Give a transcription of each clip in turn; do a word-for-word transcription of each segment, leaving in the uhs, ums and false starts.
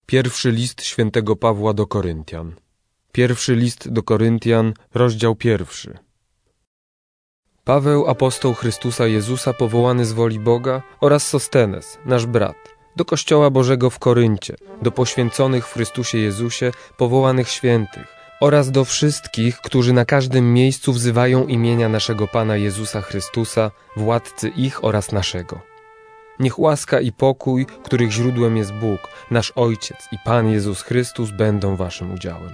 Pierwszy list świętego Pawła do Koryntian. Pierwszy list do Koryntian, rozdział pierwszy. Paweł, apostoł Chrystusa Jezusa, powołany z woli Boga, oraz Sostenes, nasz brat, do Kościoła Bożego w Koryncie, do poświęconych w Chrystusie Jezusie, powołanych świętych, oraz do wszystkich, którzy na każdym miejscu wzywają imienia naszego Pana Jezusa Chrystusa, władcy ich oraz naszego. Niech łaska i pokój, których źródłem jest Bóg, nasz Ojciec i Pan Jezus Chrystus, będą waszym udziałem.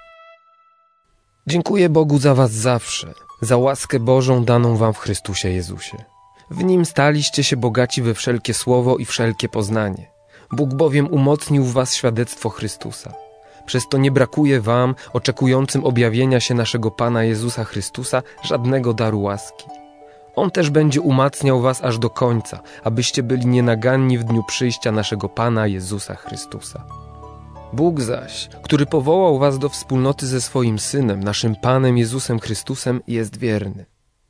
Dziękuję Bogu za was zawsze, za łaskę Bożą daną wam w Chrystusie Jezusie. W Nim staliście się bogaci we wszelkie słowo i wszelkie poznanie. Bóg bowiem umocnił w was świadectwo Chrystusa. Przez to nie brakuje wam, oczekującym objawienia się naszego Pana Jezusa Chrystusa, żadnego daru łaski. On też będzie umacniał was aż do końca, abyście byli nienaganni w dniu przyjścia naszego Pana Jezusa Chrystusa. Bóg zaś, który powołał was do wspólnoty ze swoim Synem, naszym Panem Jezusem Chrystusem, jest wierny.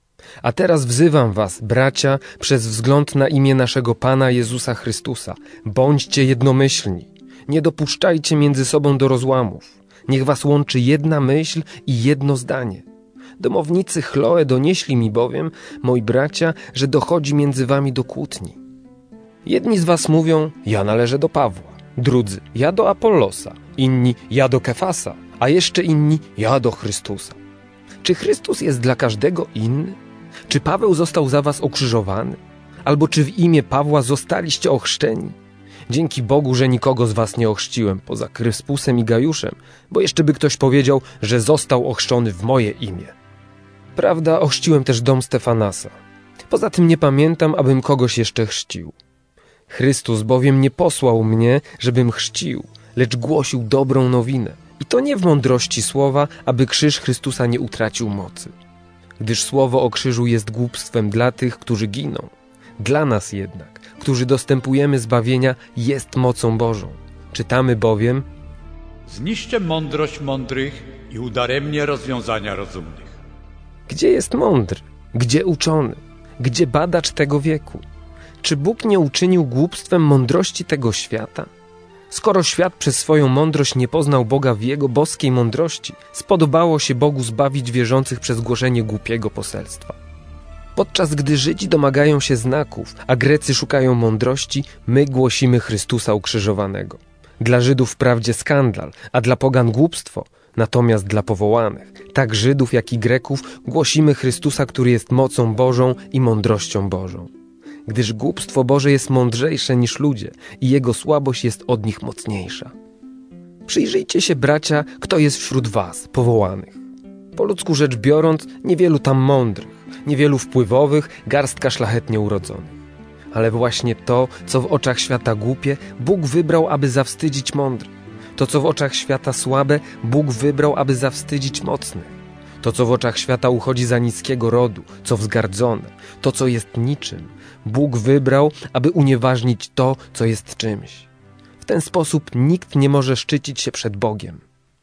A teraz wzywam was, bracia, przez wzgląd na imię naszego Pana Jezusa Chrystusa, bądźcie jednomyślni. Nie dopuszczajcie między sobą do rozłamów. Niech was łączy jedna myśl i jedno zdanie. Domownicy Chloe donieśli mi bowiem, moi bracia, że dochodzi między wami do kłótni. Jedni z was mówią, ja należę do Pawła, drudzy, ja do Apollosa, inni, ja do Kefasa, a jeszcze inni, ja do Chrystusa. Czy Chrystus jest dla każdego inny? Czy Paweł został za was ukrzyżowany? Albo czy w imię Pawła zostaliście ochrzczeni? Dzięki Bogu, że nikogo z was nie ochrzciłem, poza Kryspusem i Gajuszem, bo jeszcze by ktoś powiedział, że został ochrzczony w moje imię. Prawda, ochrzciłem też dom Stefanasa. Poza tym nie pamiętam, abym kogoś jeszcze chrzcił. Chrystus bowiem nie posłał mnie, żebym chrzcił, lecz głosił dobrą nowinę. I to nie w mądrości słowa, aby krzyż Chrystusa nie utracił mocy. Gdyż słowo o krzyżu jest głupstwem dla tych, którzy giną. Dla nas jednak, którzy dostępujemy zbawienia, jest mocą Bożą. Czytamy bowiem: zniszczę mądrość mądrych i udaremnię rozwiązania rozumnych. Gdzie jest mądry? Gdzie uczony? Gdzie badacz tego wieku? Czy Bóg nie uczynił głupstwem mądrości tego świata? Skoro świat przez swoją mądrość nie poznał Boga w Jego boskiej mądrości, spodobało się Bogu zbawić wierzących przez głoszenie głupiego poselstwa. Podczas gdy Żydzi domagają się znaków, a Grecy szukają mądrości, my głosimy Chrystusa ukrzyżowanego. Dla Żydów wprawdzie skandal, a dla pogan głupstwo, natomiast dla powołanych, tak Żydów jak i Greków, głosimy Chrystusa, który jest mocą Bożą i mądrością Bożą. Gdyż głupstwo Boże jest mądrzejsze niż ludzie i Jego słabość jest od nich mocniejsza. Przyjrzyjcie się, bracia, kto jest wśród was, powołanych. Po ludzku rzecz biorąc, niewielu tam mądrych, niewielu wpływowych, garstka szlachetnie urodzonych. Ale właśnie to, co w oczach świata głupie, Bóg wybrał, aby zawstydzić mądrych. To, co w oczach świata słabe, Bóg wybrał, aby zawstydzić mocnych. To, co w oczach świata uchodzi za niskiego rodu, co wzgardzone, to, co jest niczym, Bóg wybrał, aby unieważnić to, co jest czymś. W ten sposób nikt nie może szczycić się przed Bogiem.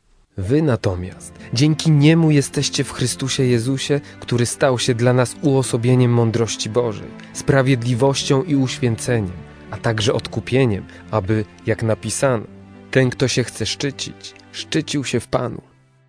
Wy natomiast dzięki Niemu jesteście w Chrystusie Jezusie, który stał się dla nas uosobieniem mądrości Bożej, sprawiedliwością i uświęceniem, a także odkupieniem, aby, jak napisano, ten, kto się chce szczycić, szczycił się w Panu.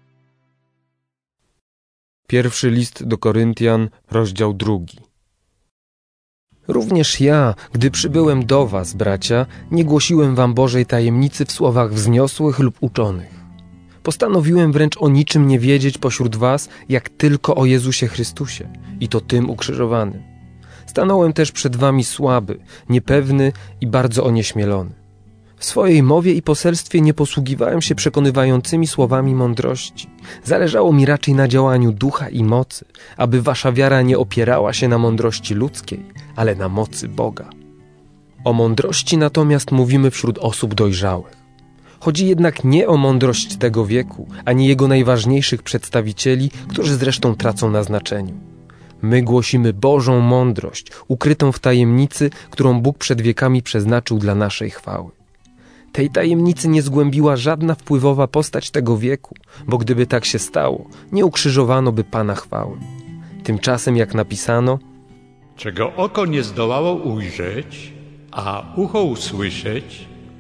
Pierwszy list do Koryntian, rozdział drugi. Również ja, gdy przybyłem do was, bracia, nie głosiłem wam Bożej tajemnicy w słowach wzniosłych lub uczonych. Postanowiłem wręcz o niczym nie wiedzieć pośród was, jak tylko o Jezusie Chrystusie i to tym ukrzyżowanym. Stanąłem też przed wami słaby, niepewny i bardzo onieśmielony. W swojej mowie i poselstwie nie posługiwałem się przekonywającymi słowami mądrości. Zależało mi raczej na działaniu ducha i mocy, aby wasza wiara nie opierała się na mądrości ludzkiej, ale na mocy Boga. O mądrości natomiast mówimy wśród osób dojrzałych. Chodzi jednak nie o mądrość tego wieku, ani jego najważniejszych przedstawicieli, którzy zresztą tracą na znaczeniu. My głosimy Bożą mądrość, ukrytą w tajemnicy, którą Bóg przed wiekami przeznaczył dla naszej chwały. Tej tajemnicy nie zgłębiła żadna wpływowa postać tego wieku, bo gdyby tak się stało, nie ukrzyżowano by Pana chwały. Tymczasem, jak napisano, czego oko nie zdołało ujrzeć, a ucho usłyszeć,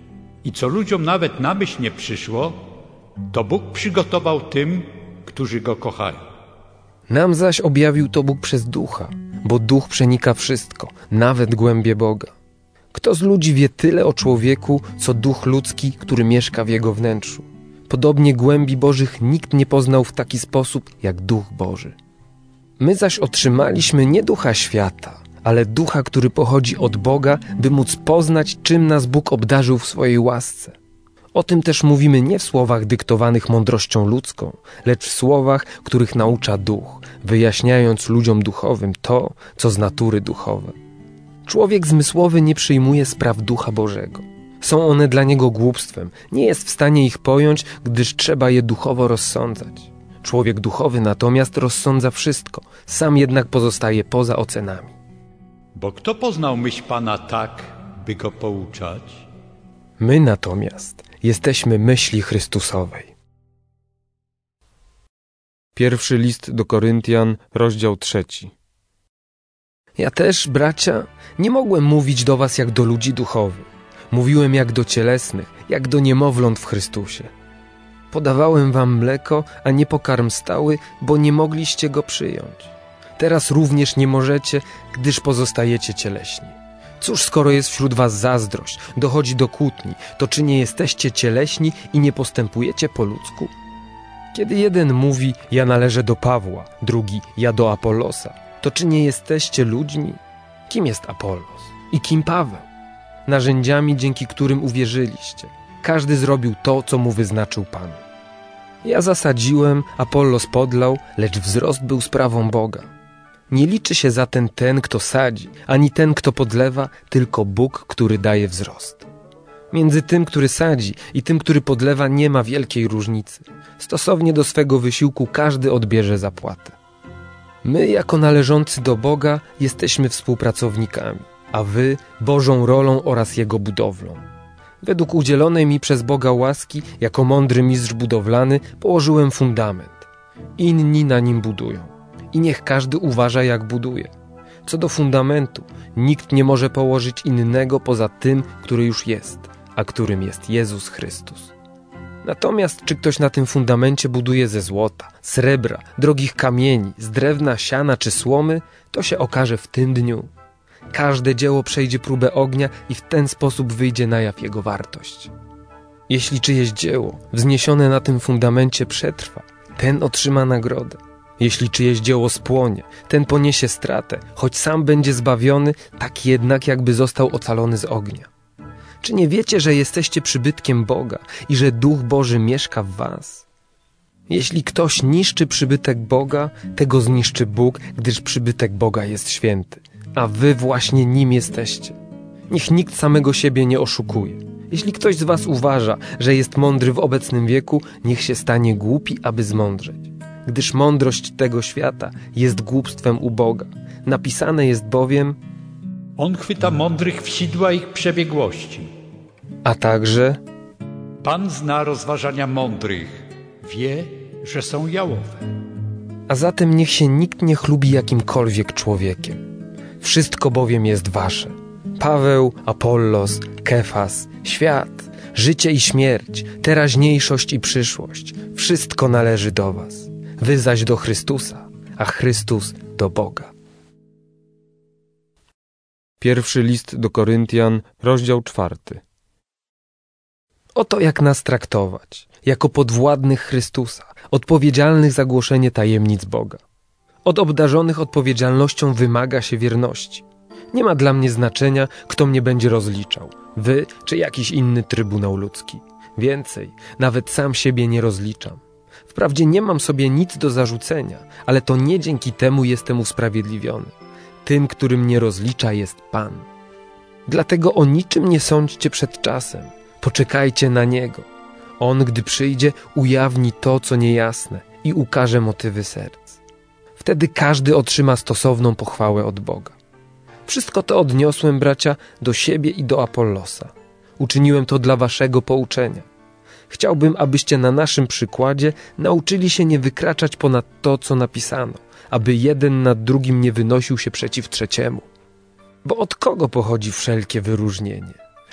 I co ludziom nawet na myśl nie przyszło, to Bóg przygotował tym, którzy Go kochają. Nam zaś objawił to Bóg przez Ducha, bo Duch przenika wszystko, nawet głębie Boga. Kto z ludzi wie tyle o człowieku, co Duch ludzki, który mieszka w jego wnętrzu? Podobnie głębi Bożych nikt nie poznał w taki sposób, jak Duch Boży. My zaś otrzymaliśmy nie ducha świata, ale ducha, który pochodzi od Boga, by móc poznać, czym nas Bóg obdarzył w swojej łasce. O tym też mówimy nie w słowach dyktowanych mądrością ludzką, lecz w słowach, których naucza Duch, wyjaśniając ludziom duchowym to, co z natury duchowe. Człowiek zmysłowy nie przyjmuje spraw Ducha Bożego. Są one dla niego głupstwem, nie jest w stanie ich pojąć, gdyż trzeba je duchowo rozsądzać. Człowiek duchowy natomiast rozsądza wszystko, sam jednak pozostaje poza ocenami. Bo kto poznał myśl Pana tak, by Go pouczać? My natomiast jesteśmy myśli Chrystusowej. Pierwszy list do Koryntian, rozdział trzeci. Ja też, bracia, nie mogłem mówić do was jak do ludzi duchowych. Mówiłem jak do cielesnych, jak do niemowląt w Chrystusie. Podawałem wam mleko, a nie pokarm stały, bo nie mogliście go przyjąć. Teraz również nie możecie, gdyż pozostajecie cieleśni. Cóż, skoro jest wśród was zazdrość, dochodzi do kłótni, to czy nie jesteście cieleśni i nie postępujecie po ludzku? Kiedy jeden mówi, ja należę do Pawła, drugi, ja do Apollosa, to czy nie jesteście ludźmi? Kim jest Apollos i kim Paweł? Narzędziami, dzięki którym uwierzyliście. Każdy zrobił to, co mu wyznaczył Pan. Ja zasadziłem, Apollos podlał, lecz wzrost był sprawą Boga. Nie liczy się zatem ten, kto sadzi, ani ten, kto podlewa, tylko Bóg, który daje wzrost. Między tym, który sadzi i tym, który podlewa, nie ma wielkiej różnicy. Stosownie do swego wysiłku każdy odbierze zapłatę. My, jako należący do Boga, jesteśmy współpracownikami, a wy Bożą rolą oraz Jego budowlą. Według udzielonej mi przez Boga łaski, jako mądry mistrz budowlany, położyłem fundament. Inni na nim budują. I niech każdy uważa, jak buduje. Co do fundamentu, nikt nie może położyć innego poza tym, który już jest, a którym jest Jezus Chrystus. Natomiast czy ktoś na tym fundamencie buduje ze złota, srebra, drogich kamieni, z drewna, siana czy słomy, to się okaże w tym dniu. Każde dzieło przejdzie próbę ognia i w ten sposób wyjdzie na jaw jego wartość. Jeśli czyjeś dzieło wzniesione na tym fundamencie przetrwa, ten otrzyma nagrodę. Jeśli czyjeś dzieło spłonie, ten poniesie stratę, choć sam będzie zbawiony, tak jednak jakby został ocalony z ognia. Czy nie wiecie, że jesteście przybytkiem Boga i że Duch Boży mieszka w was? Jeśli ktoś niszczy przybytek Boga, tego zniszczy Bóg, gdyż przybytek Boga jest święty, a wy właśnie nim jesteście. Niech nikt samego siebie nie oszukuje. Jeśli ktoś z was uważa, że jest mądry w obecnym wieku, niech się stanie głupi, aby zmądrzeć. Gdyż mądrość tego świata jest głupstwem u Boga. Napisane jest bowiem: On chwyta mądrych w sidła ich przebiegłości. A także: Pan zna rozważania mądrych, wie, że są jałowe. A zatem niech się nikt nie chlubi jakimkolwiek człowiekiem. Wszystko bowiem jest wasze. Paweł, Apollos, Kefas, świat, życie i śmierć, teraźniejszość i przyszłość. Wszystko należy do was. Wy zaś do Chrystusa, a Chrystus do Boga. Pierwszy list do Koryntian, rozdział czwarty. Oto jak nas traktować, jako podwładnych Chrystusa, odpowiedzialnych za głoszenie tajemnic Boga. Od obdarzonych odpowiedzialnością wymaga się wierności. Nie ma dla mnie znaczenia, kto mnie będzie rozliczał, wy czy jakiś inny trybunał ludzki. Więcej, nawet sam siebie nie rozliczam. Wprawdzie nie mam sobie nic do zarzucenia, ale to nie dzięki temu jestem usprawiedliwiony. Tym, który mnie rozlicza, jest Pan. Dlatego o niczym nie sądźcie przed czasem. Poczekajcie na Niego. On, gdy przyjdzie, ujawni to, co niejasne i ukaże motywy serc. Wtedy każdy otrzyma stosowną pochwałę od Boga. Wszystko to odniosłem, bracia, do siebie i do Apollosa. Uczyniłem to dla waszego pouczenia. Chciałbym, abyście na naszym przykładzie nauczyli się nie wykraczać ponad to, co napisano, aby jeden nad drugim nie wynosił się przeciw trzeciemu. Bo od kogo pochodzi wszelkie wyróżnienie?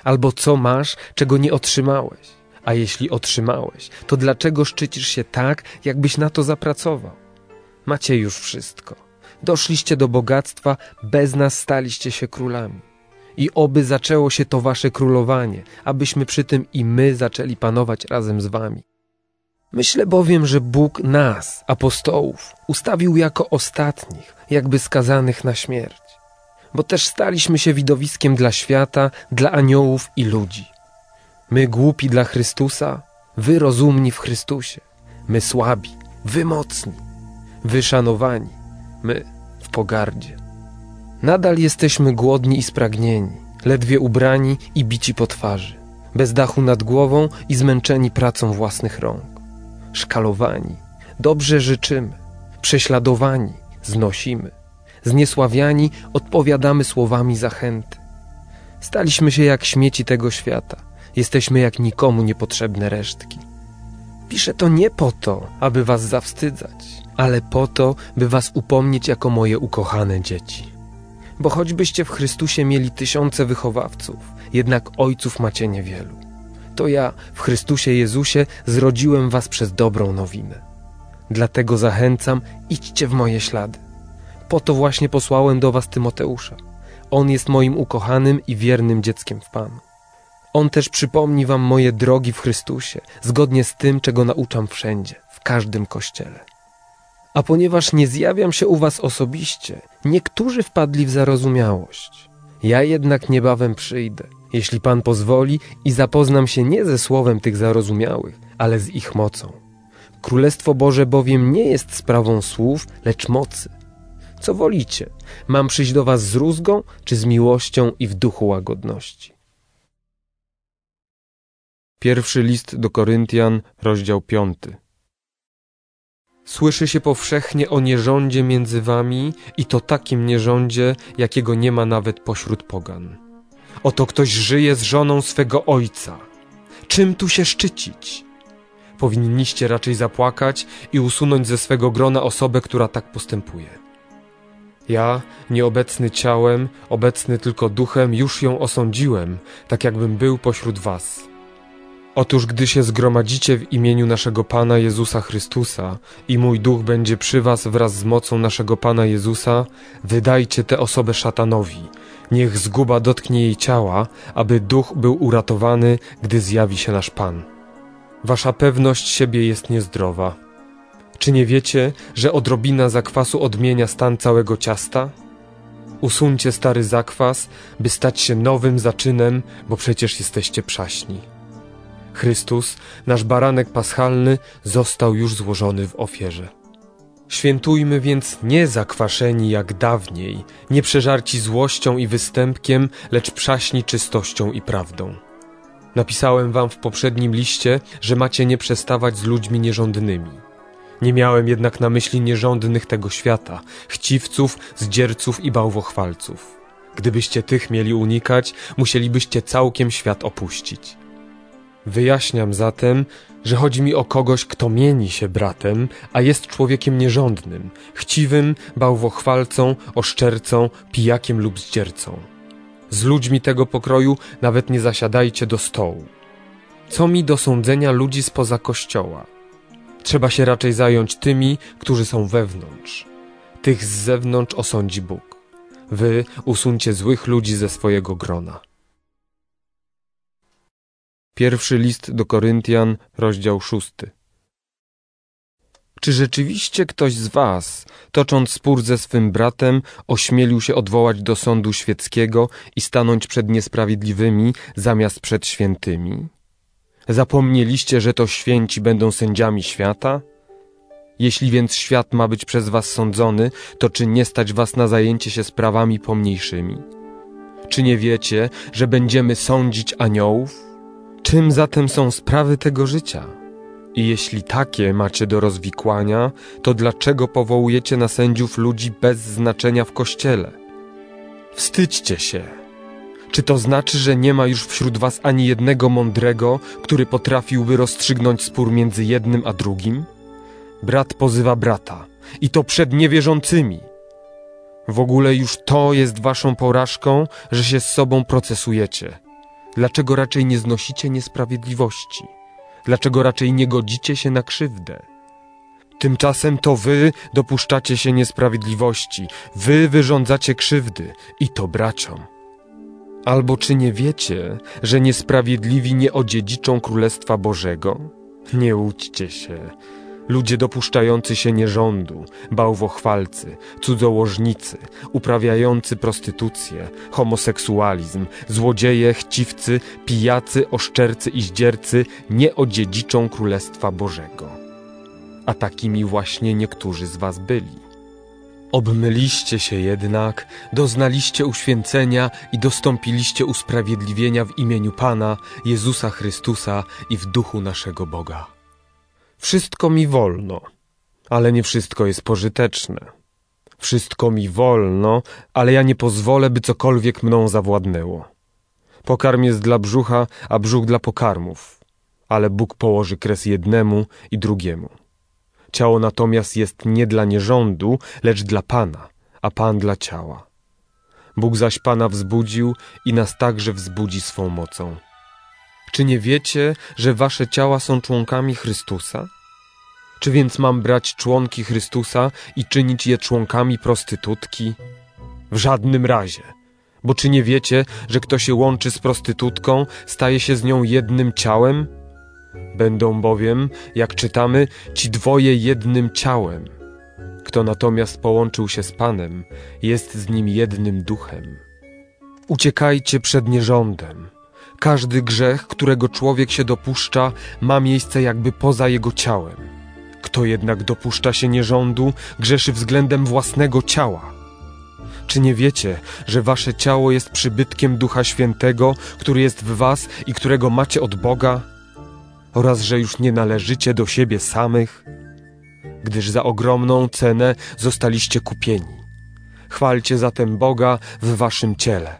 Albo co masz, czego nie otrzymałeś? A jeśli otrzymałeś, to dlaczego szczycisz się tak, jakbyś na to zapracował? Macie już wszystko. Doszliście do bogactwa, bez nas staliście się królami. I oby zaczęło się to wasze królowanie, abyśmy przy tym i my zaczęli panować razem z wami. Myślę bowiem, że Bóg nas, apostołów, ustawił jako ostatnich, jakby skazanych na śmierć. Bo też staliśmy się widowiskiem dla świata, dla aniołów i ludzi. My głupi dla Chrystusa, wy rozumni w Chrystusie. My słabi, wy mocni. Wy szanowani, my w pogardzie. Nadal jesteśmy głodni i spragnieni, ledwie ubrani i bici po twarzy, bez dachu nad głową i zmęczeni pracą własnych rąk. Szkalowani, dobrze życzymy, prześladowani, znosimy, zniesławiani, odpowiadamy słowami zachęty. Staliśmy się jak śmieci tego świata, jesteśmy jak nikomu niepotrzebne resztki. Piszę to nie po to, aby was zawstydzać, ale po to, by was upomnieć jako moje ukochane dzieci. Bo choćbyście w Chrystusie mieli tysiące wychowawców, jednak ojców macie niewielu. To ja w Chrystusie Jezusie zrodziłem was przez dobrą nowinę. Dlatego zachęcam, idźcie w moje ślady. Po to właśnie posłałem do was Tymoteusza. On jest moim ukochanym i wiernym dzieckiem w Panu. On też przypomni wam moje drogi w Chrystusie, zgodnie z tym, czego nauczam wszędzie, w każdym kościele. A ponieważ nie zjawiam się u was osobiście, niektórzy wpadli w zarozumiałość. Ja jednak niebawem przyjdę, jeśli Pan pozwoli, i zapoznam się nie ze słowem tych zarozumiałych, ale z ich mocą. Królestwo Boże bowiem nie jest sprawą słów, lecz mocy. Co wolicie? Mam przyjść do was z rózgą, czy z miłością i w duchu łagodności? Pierwszy list do Koryntian, rozdział piąty. Słyszy się powszechnie o nierządzie między wami i to takim nierządzie, jakiego nie ma nawet pośród pogan. Oto ktoś żyje z żoną swego ojca. Czym tu się szczycić? Powinniście raczej zapłakać i usunąć ze swego grona osobę, która tak postępuje. Ja, nieobecny ciałem, obecny tylko duchem, już ją osądziłem, tak jakbym był pośród was. Otóż gdy się zgromadzicie w imieniu naszego Pana Jezusa Chrystusa i mój duch będzie przy was wraz z mocą naszego Pana Jezusa, wydajcie tę osobę szatanowi. Niech zguba dotknie jej ciała, aby duch był uratowany, gdy zjawi się nasz Pan. Wasza pewność siebie jest niezdrowa. Czy nie wiecie, że odrobina zakwasu odmienia stan całego ciasta? Usuńcie stary zakwas, by stać się nowym zaczynem, bo przecież jesteście przaśni. Chrystus, nasz baranek paschalny, został już złożony w ofierze. Świętujmy więc nie zakwaszeni jak dawniej, nie przeżarci złością i występkiem, lecz przaśni czystością i prawdą. Napisałem wam w poprzednim liście, że macie nie przestawać z ludźmi nierządnymi. Nie miałem jednak na myśli nierządnych tego świata, chciwców, zdzierców i bałwochwalców. Gdybyście tych mieli unikać, musielibyście całkiem świat opuścić. Wyjaśniam zatem, że chodzi mi o kogoś, kto mieni się bratem, a jest człowiekiem nierządnym, chciwym, bałwochwalcą, oszczercą, pijakiem lub zdziercą. Z ludźmi tego pokroju nawet nie zasiadajcie do stołu. Co mi do sądzenia ludzi spoza kościoła? Trzeba się raczej zająć tymi, którzy są wewnątrz. Tych z zewnątrz osądzi Bóg. Wy usuńcie złych ludzi ze swojego grona. Pierwszy list do Koryntian, rozdział szósty. Czy rzeczywiście ktoś z was, tocząc spór ze swym bratem, ośmielił się odwołać do sądu świeckiego i stanąć przed niesprawiedliwymi zamiast przed świętymi? Zapomnieliście, że to święci będą sędziami świata? Jeśli więc świat ma być przez was sądzony, to czy nie stać was na zajęcie się sprawami pomniejszymi? Czy nie wiecie, że będziemy sądzić aniołów? Czym zatem są sprawy tego życia? I jeśli takie macie do rozwikłania, to dlaczego powołujecie na sędziów ludzi bez znaczenia w kościele? Wstydźcie się! Czy to znaczy, że nie ma już wśród was ani jednego mądrego, który potrafiłby rozstrzygnąć spór między jednym a drugim? Brat pozywa brata, i to przed niewierzącymi. W ogóle już to jest waszą porażką, że się z sobą procesujecie. Dlaczego raczej nie znosicie niesprawiedliwości? Dlaczego raczej nie godzicie się na krzywdę? Tymczasem to wy dopuszczacie się niesprawiedliwości, wy wyrządzacie krzywdy i to braciom. Albo czy nie wiecie, że niesprawiedliwi nie odziedziczą Królestwa Bożego? Nie łudźcie się. Ludzie dopuszczający się nierządu, bałwochwalcy, cudzołożnicy, uprawiający prostytucję, homoseksualizm, złodzieje, chciwcy, pijacy, oszczercy i zdziercy nie odziedziczą Królestwa Bożego. A takimi właśnie niektórzy z was byli. Obmyliście się jednak, doznaliście uświęcenia i dostąpiliście usprawiedliwienia w imieniu Pana, Jezusa Chrystusa i w duchu naszego Boga. Wszystko mi wolno, ale nie wszystko jest pożyteczne. Wszystko mi wolno, ale ja nie pozwolę, by cokolwiek mną zawładnęło. Pokarm jest dla brzucha, a brzuch dla pokarmów, ale Bóg położy kres jednemu i drugiemu. Ciało natomiast jest nie dla nierządu, lecz dla Pana, a Pan dla ciała. Bóg zaś Pana wzbudził i nas także wzbudzi swą mocą. Czy nie wiecie, że wasze ciała są członkami Chrystusa? Czy więc mam brać członki Chrystusa i czynić je członkami prostytutki? W żadnym razie. Bo czy nie wiecie, że kto się łączy z prostytutką, staje się z nią jednym ciałem? Będą bowiem, jak czytamy, ci dwoje jednym ciałem. Kto natomiast połączył się z Panem, jest z nim jednym duchem. Uciekajcie przed nierządem. Każdy grzech, którego człowiek się dopuszcza, ma miejsce jakby poza jego ciałem. Kto jednak dopuszcza się nierządu, grzeszy względem własnego ciała. Czy nie wiecie, że wasze ciało jest przybytkiem Ducha Świętego, który jest w was i którego macie od Boga? Oraz, że już nie należycie do siebie samych? Gdyż za ogromną cenę zostaliście kupieni. Chwalcie zatem Boga w waszym ciele.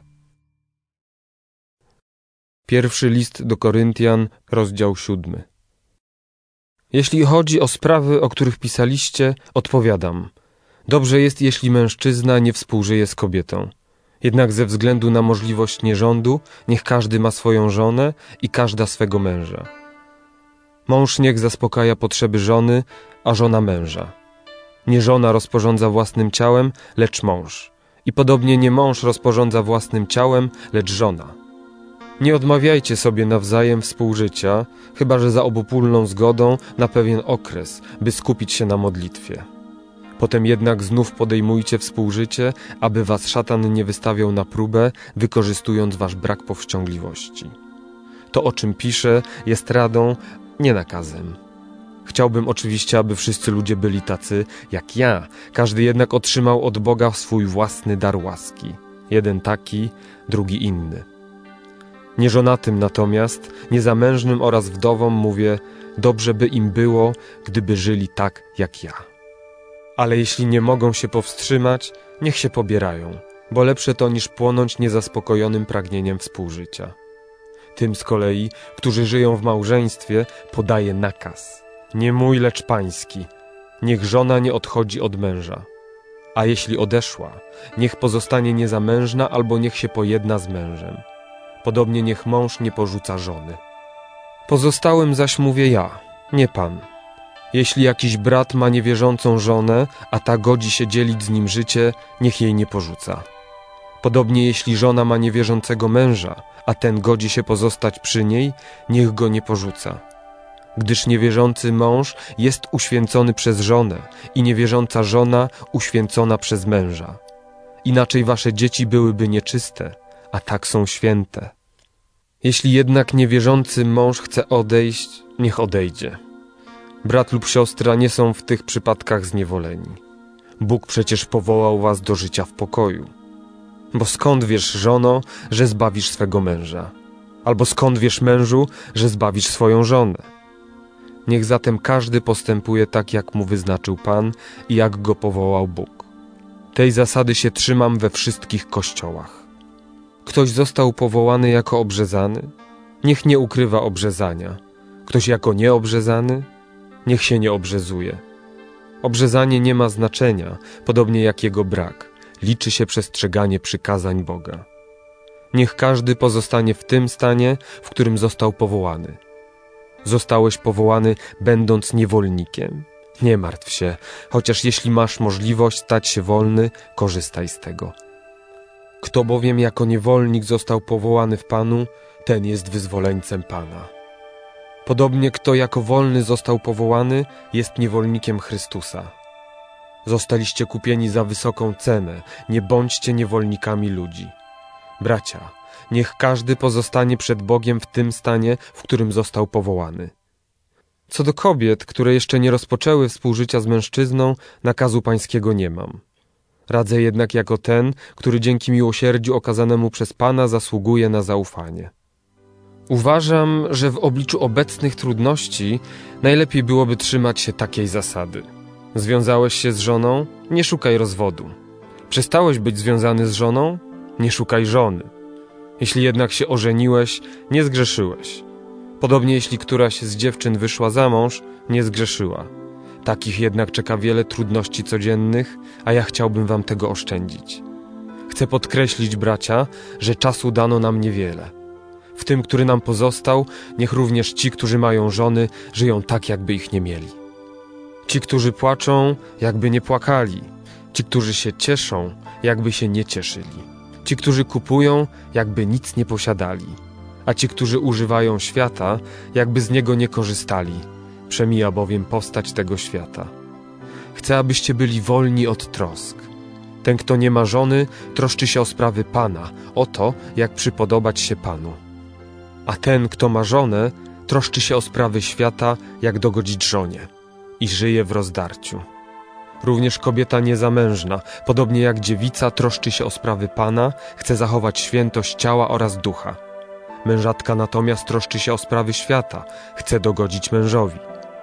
Pierwszy list do Koryntian, rozdział siódmy. Jeśli chodzi o sprawy, o których pisaliście, odpowiadam. Dobrze jest, jeśli mężczyzna nie współżyje z kobietą. Jednak ze względu na możliwość nierządu, niech każdy ma swoją żonę i każda swego męża. Mąż niech zaspokaja potrzeby żony, a żona męża. Nie żona rozporządza własnym ciałem, lecz mąż. I podobnie nie mąż rozporządza własnym ciałem, lecz żona. Nie odmawiajcie sobie nawzajem współżycia, chyba że za obopólną zgodą na pewien okres, by skupić się na modlitwie. Potem jednak znów podejmujcie współżycie, aby was szatan nie wystawiał na próbę, wykorzystując wasz brak powściągliwości. To, o czym piszę, jest radą, nie nakazem. Chciałbym oczywiście, aby wszyscy ludzie byli tacy jak ja, każdy jednak otrzymał od Boga swój własny dar łaski. Jeden taki, drugi inny. Nieżonatym natomiast, niezamężnym oraz wdowom mówię, dobrze by im było, gdyby żyli tak jak ja. Ale jeśli nie mogą się powstrzymać, niech się pobierają, bo lepsze to niż płonąć niezaspokojonym pragnieniem współżycia. Tym z kolei, którzy żyją w małżeństwie, podaję nakaz. Nie mój, lecz pański. Niech żona nie odchodzi od męża. A jeśli odeszła, niech pozostanie niezamężna albo niech się pojedna z mężem. Podobnie niech mąż nie porzuca żony. Pozostałym zaś mówię ja, nie Pan. Jeśli jakiś brat ma niewierzącą żonę, a ta godzi się dzielić z nim życie, niech jej nie porzuca. Podobnie jeśli żona ma niewierzącego męża, a ten godzi się pozostać przy niej, niech go nie porzuca. Gdyż niewierzący mąż jest uświęcony przez żonę i niewierząca żona uświęcona przez męża. Inaczej wasze dzieci byłyby nieczyste, a tak są święte. Jeśli jednak niewierzący mąż chce odejść, niech odejdzie. Brat lub siostra nie są w tych przypadkach zniewoleni. Bóg przecież powołał was do życia w pokoju. Bo skąd wiesz, żono, że zbawisz swego męża? Albo skąd wiesz, mężu, że zbawisz swoją żonę? Niech zatem każdy postępuje tak, jak mu wyznaczył Pan i jak go powołał Bóg. Tej zasady się trzymam we wszystkich kościołach. Ktoś został powołany jako obrzezany? Niech nie ukrywa obrzezania. Ktoś jako nieobrzezany? Niech się nie obrzezuje. Obrzezanie nie ma znaczenia, podobnie jak jego brak. Liczy się przestrzeganie przykazań Boga. Niech każdy pozostanie w tym stanie, w którym został powołany. Zostałeś powołany, będąc niewolnikiem. Nie martw się, chociaż jeśli masz możliwość stać się wolny, korzystaj z tego. Kto bowiem jako niewolnik został powołany w Panu, ten jest wyzwoleńcem Pana. Podobnie kto jako wolny został powołany, jest niewolnikiem Chrystusa. Zostaliście kupieni za wysoką cenę, nie bądźcie niewolnikami ludzi. Bracia, niech każdy pozostanie przed Bogiem w tym stanie, w którym został powołany. Co do kobiet, które jeszcze nie rozpoczęły współżycia z mężczyzną, nakazu pańskiego nie mam. Radzę jednak jako ten, który dzięki miłosierdziu okazanemu przez Pana zasługuje na zaufanie. Uważam, że w obliczu obecnych trudności najlepiej byłoby trzymać się takiej zasady. Związałeś się z żoną? Nie szukaj rozwodu. Przestałeś być związany z żoną? Nie szukaj żony. Jeśli jednak się ożeniłeś, nie zgrzeszyłeś. Podobnie jeśli któraś z dziewczyn wyszła za mąż, nie zgrzeszyła. Takich jednak czeka wiele trudności codziennych, a ja chciałbym wam tego oszczędzić. Chcę podkreślić, bracia, że czasu dano nam niewiele. W tym, który nam pozostał, niech również ci, którzy mają żony, żyją tak, jakby ich nie mieli. Ci, którzy płaczą, jakby nie płakali. Ci, którzy się cieszą, jakby się nie cieszyli. Ci, którzy kupują, jakby nic nie posiadali. A ci, którzy używają świata, jakby z niego nie korzystali. Przemija bowiem postać tego świata. Chcę, abyście byli wolni od trosk. Ten, kto nie ma żony, troszczy się o sprawy Pana, o to, jak przypodobać się Panu. A ten, kto ma żonę, troszczy się o sprawy świata, jak dogodzić żonie i żyje w rozdarciu. Również kobieta niezamężna, podobnie jak dziewica, troszczy się o sprawy Pana, chce zachować świętość ciała oraz ducha. Mężatka natomiast troszczy się o sprawy świata, chce dogodzić mężowi.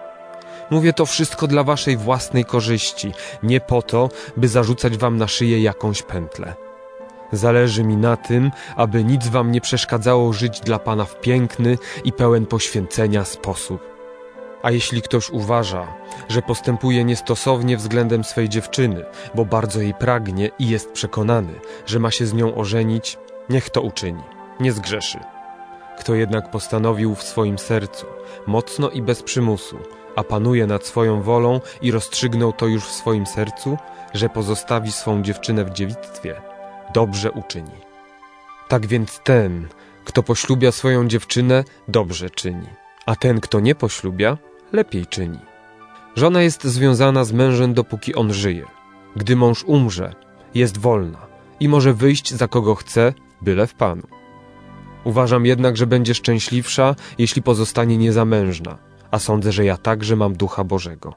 Mówię to wszystko dla waszej własnej korzyści, nie po to, by zarzucać wam na szyję jakąś pętlę. Zależy mi na tym, aby nic wam nie przeszkadzało żyć dla Pana w piękny i pełen poświęcenia sposób. A jeśli ktoś uważa, że postępuje niestosownie względem swej dziewczyny, bo bardzo jej pragnie i jest przekonany, że ma się z nią ożenić, niech to uczyni, nie zgrzeszy. Kto jednak postanowił w swoim sercu, mocno i bez przymusu, a panuje nad swoją wolą i rozstrzygnął to już w swoim sercu, że pozostawi swą dziewczynę w dziewictwie, dobrze uczyni. Tak więc ten, kto poślubia swoją dziewczynę, dobrze czyni, a ten, kto nie poślubia, lepiej czyni. Żona jest związana z mężem, dopóki on żyje. Gdy mąż umrze, jest wolna i może wyjść za kogo chce, byle w Panu. Uważam jednak, że będzie szczęśliwsza, jeśli pozostanie niezamężna, a sądzę, że ja także mam Ducha Bożego.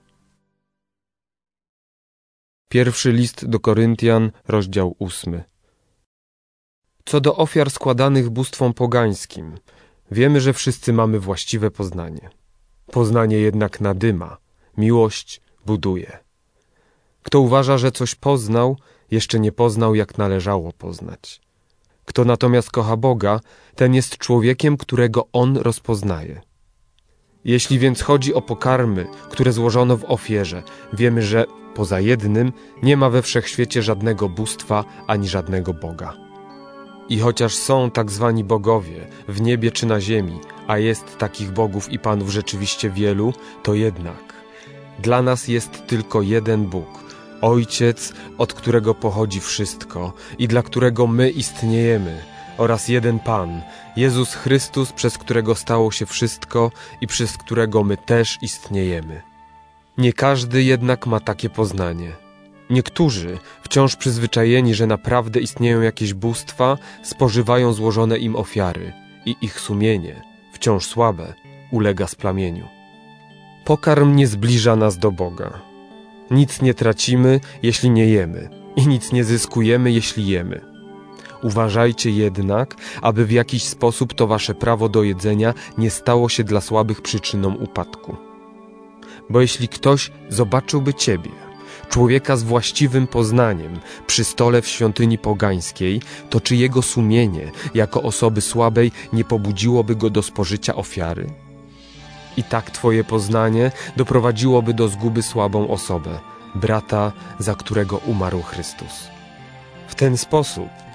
Pierwszy list do Koryntian, rozdział ósmy. Co do ofiar składanych bóstwom pogańskim, wiemy, że wszyscy mamy właściwe poznanie. Poznanie jednak nadyma, miłość buduje. Kto uważa, że coś poznał, jeszcze nie poznał, jak należało poznać. Kto natomiast kocha Boga, ten jest człowiekiem, którego On rozpoznaje. Jeśli więc chodzi o pokarmy, które złożono w ofierze, wiemy, że poza jednym nie ma we wszechświecie żadnego bóstwa ani żadnego Boga. I chociaż są tak zwani bogowie w niebie czy na ziemi, a jest takich bogów i panów rzeczywiście wielu, to jednak dla nas jest tylko jeden Bóg, Ojciec, od którego pochodzi wszystko i dla którego my istniejemy, oraz jeden Pan, Jezus Chrystus, przez którego stało się wszystko i przez którego my też istniejemy. Nie każdy jednak ma takie poznanie. Niektórzy, wciąż przyzwyczajeni, że naprawdę istnieją jakieś bóstwa, spożywają złożone im ofiary i ich sumienie, wciąż słabe, ulega splamieniu. Pokarm nie zbliża nas do Boga. Nic nie tracimy, jeśli nie jemy, i nic nie zyskujemy, jeśli jemy. Uważajcie jednak, aby w jakiś sposób to wasze prawo do jedzenia nie stało się dla słabych przyczyną upadku. Bo jeśli ktoś zobaczyłby ciebie, człowieka z właściwym poznaniem, przy stole w świątyni pogańskiej, to czy jego sumienie, jako osoby słabej, nie pobudziłoby go do spożycia ofiary? I tak twoje poznanie doprowadziłoby do zguby słabą osobę, brata, za którego umarł Chrystus. W ten sposób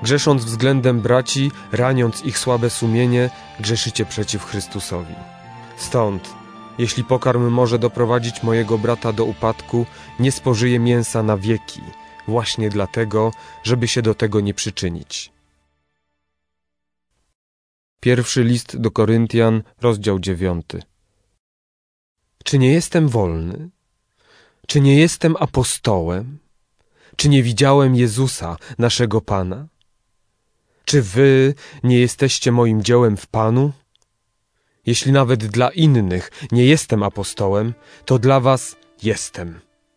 Grzesząc względem braci, raniąc ich słabe sumienie, grzeszycie przeciw Chrystusowi. Stąd, jeśli pokarm może doprowadzić mojego brata do upadku, nie spożyję mięsa na wieki, właśnie dlatego, żeby się do tego nie przyczynić. Pierwszy list do Koryntian, rozdział dziewiąty. Czy nie jestem wolny? Czy nie jestem apostołem? Czy nie widziałem Jezusa, naszego Pana? Czy wy nie jesteście moim dziełem w Panu? Jeśli nawet dla innych nie jestem apostołem, to dla was jestem.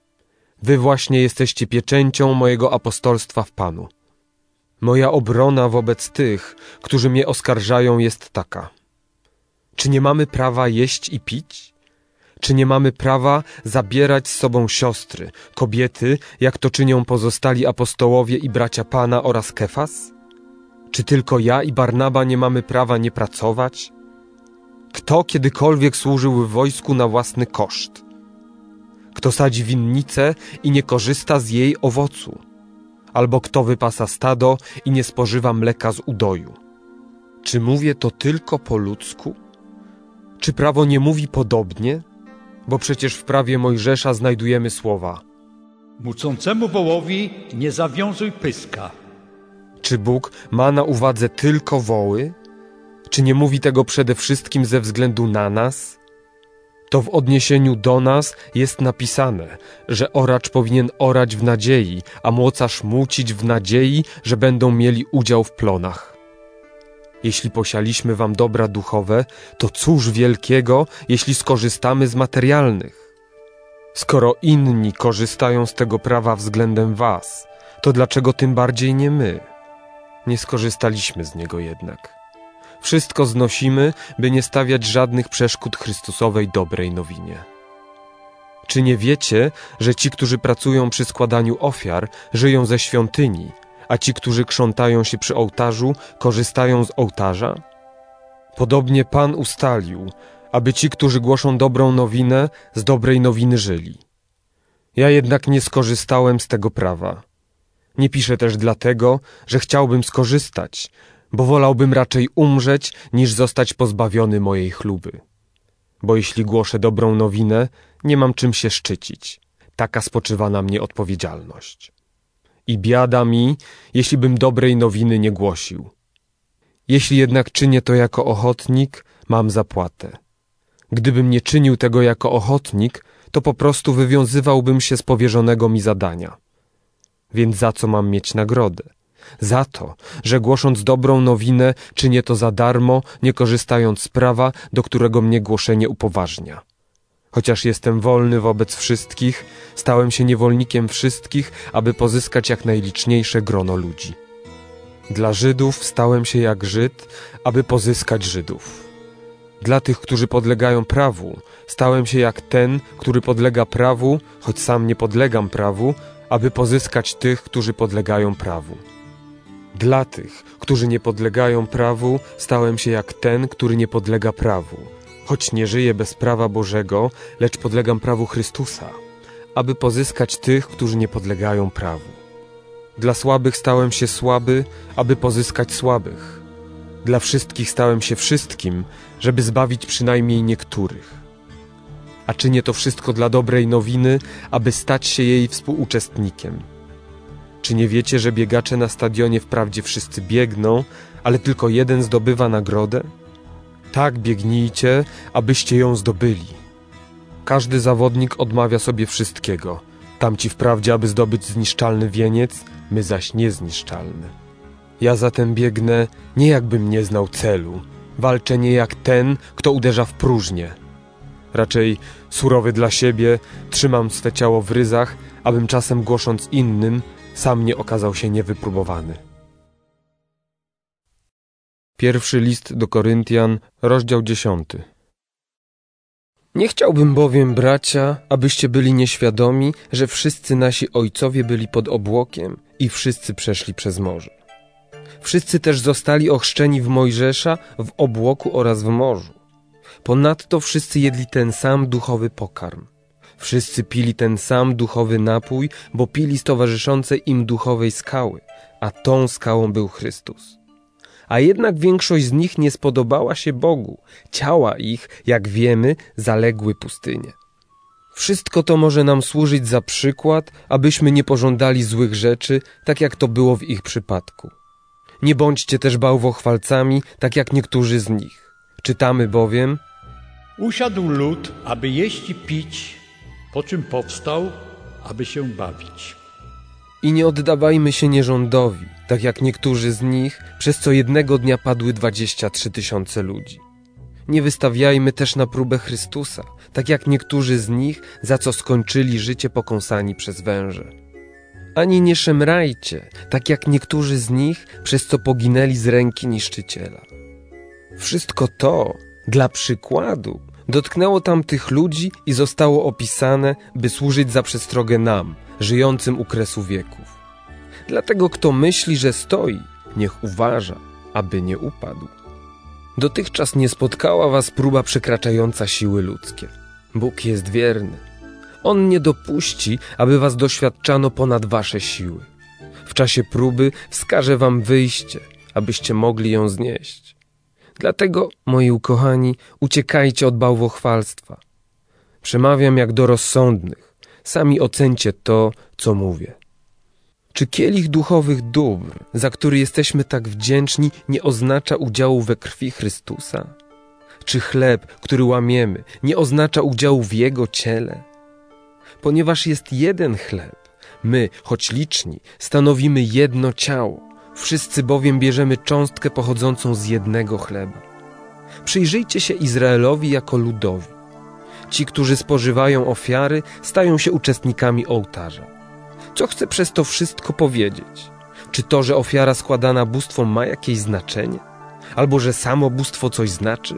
Wy właśnie jesteście pieczęcią mojego apostolstwa w Panu. Moja obrona wobec tych, którzy mnie oskarżają, jest taka. Czy nie mamy prawa jeść i pić? Czy nie mamy prawa zabierać z sobą siostry, kobiety, jak to czynią pozostali apostołowie i bracia Pana oraz Kefas? Czy tylko ja i Barnaba nie mamy prawa nie pracować? Kto kiedykolwiek służył w wojsku na własny koszt? Kto sadzi winnicę i nie korzysta z jej owocu? Albo kto wypasa stado i nie spożywa mleka z udoju? Czy mówię to tylko po ludzku? Czy prawo nie mówi podobnie? Bo przecież w prawie Mojżesza znajdujemy słowa: mucącemu wołowi nie zawiązuj pyska. Czy Bóg ma na uwadze tylko woły? Czy nie mówi tego przede wszystkim ze względu na nas? To w odniesieniu do nas jest napisane, że oracz powinien orać w nadziei, a młocarz mucić w nadziei, że będą mieli udział w plonach. Jeśli posialiśmy wam dobra duchowe, to cóż wielkiego, jeśli skorzystamy z materialnych? Skoro inni korzystają z tego prawa względem was, to dlaczego tym bardziej nie my? Nie skorzystaliśmy z niego jednak. Wszystko znosimy, by nie stawiać żadnych przeszkód Chrystusowej dobrej nowinie. Czy nie wiecie, że ci, którzy pracują przy składaniu ofiar, żyją ze świątyni, a ci, którzy krzątają się przy ołtarzu, korzystają z ołtarza? Podobnie Pan ustalił, aby ci, którzy głoszą dobrą nowinę, z dobrej nowiny żyli. Ja jednak nie skorzystałem z tego prawa. Nie piszę też dlatego, że chciałbym skorzystać, bo wolałbym raczej umrzeć, niż zostać pozbawiony mojej chluby. Bo jeśli głoszę dobrą nowinę, nie mam czym się szczycić. Taka spoczywa na mnie odpowiedzialność. I biada mi, jeśli bym dobrej nowiny nie głosił. Jeśli jednak czynię to jako ochotnik, mam zapłatę. Gdybym nie czynił tego jako ochotnik, to po prostu wywiązywałbym się z powierzonego mi zadania. Więc za co mam mieć nagrodę? Za to, że głosząc dobrą nowinę, czynię to za darmo, nie korzystając z prawa, do którego mnie głoszenie upoważnia. Chociaż jestem wolny wobec wszystkich, stałem się niewolnikiem wszystkich, aby pozyskać jak najliczniejsze grono ludzi. Dla Żydów stałem się jak Żyd, aby pozyskać Żydów. Dla tych, którzy podlegają prawu, stałem się jak ten, który podlega prawu, choć sam nie podlegam prawu, aby pozyskać tych, którzy podlegają prawu. Dla tych, którzy nie podlegają prawu, stałem się jak ten, który nie podlega prawu, choć nie żyję bez prawa Bożego, lecz podlegam prawu Chrystusa, aby pozyskać tych, którzy nie podlegają prawu. Dla słabych stałem się słaby, aby pozyskać słabych. Dla wszystkich stałem się wszystkim, żeby zbawić przynajmniej niektórych. A czynię to wszystko dla dobrej nowiny, aby stać się jej współuczestnikiem. Czy nie wiecie, że biegacze na stadionie wprawdzie wszyscy biegną, ale tylko jeden zdobywa nagrodę? Tak biegnijcie, abyście ją zdobyli. Każdy zawodnik odmawia sobie wszystkiego. Tamci wprawdzie, aby zdobyć zniszczalny wieniec, my zaś niezniszczalny. Ja zatem biegnę nie jakbym nie znał celu. Walczę nie jak ten, kto uderza w próżnię. Raczej surowy dla siebie, trzymam swe ciało w ryzach, abym czasem głosząc innym, sam nie okazał się niewypróbowany. Pierwszy list do Koryntian, rozdział dziesiąty. Nie chciałbym bowiem, bracia, abyście byli nieświadomi, że wszyscy nasi ojcowie byli pod obłokiem i wszyscy przeszli przez morze. Wszyscy też zostali ochrzczeni w Mojżesza, w obłoku oraz w morzu. Ponadto wszyscy jedli ten sam duchowy pokarm. Wszyscy pili ten sam duchowy napój, bo pili z towarzyszącej im duchowej skały, a tą skałą był Chrystus. A jednak większość z nich nie spodobała się Bogu. Ciała ich, jak wiemy, zaległy pustynię. Wszystko to może nam służyć za przykład, abyśmy nie pożądali złych rzeczy, tak jak to było w ich przypadku. Nie bądźcie też bałwochwalcami, tak jak niektórzy z nich. Czytamy bowiem: Usiadł lud, aby jeść i pić, po czym powstał, aby się bawić. I nie oddawajmy się nierządowi, tak jak niektórzy z nich, przez co jednego dnia padły dwadzieścia trzy tysiące ludzi. Nie wystawiajmy też na próbę Chrystusa, tak jak niektórzy z nich, za co skończyli życie pokąsani przez węże. Ani nie szemrajcie, tak jak niektórzy z nich, przez co poginęli z ręki niszczyciela. Wszystko to, dla przykładu, dotknęło tamtych ludzi i zostało opisane, by służyć za przestrogę nam, żyjącym u kresu wieków. Dlatego kto myśli, że stoi, niech uważa, aby nie upadł. Dotychczas nie spotkała was próba przekraczająca siły ludzkie. Bóg jest wierny. On nie dopuści, aby was doświadczano ponad wasze siły. W czasie próby wskaże wam wyjście, abyście mogli ją znieść. Dlatego, moi ukochani, uciekajcie od bałwochwalstwa. Przemawiam jak do rozsądnych. Sami ocencie to, co mówię. Czy kielich duchowych dóbr, za który jesteśmy tak wdzięczni, nie oznacza udziału we krwi Chrystusa? Czy chleb, który łamiemy, nie oznacza udziału w Jego ciele? Ponieważ jest jeden chleb, my, choć liczni, stanowimy jedno ciało. Wszyscy bowiem bierzemy cząstkę pochodzącą z jednego chleba. Przyjrzyjcie się Izraelowi jako ludowi. Ci, którzy spożywają ofiary, stają się uczestnikami ołtarza. Co chcę przez to wszystko powiedzieć? Czy to, że ofiara składana bóstwom ma jakieś znaczenie? Albo że samo bóstwo coś znaczy?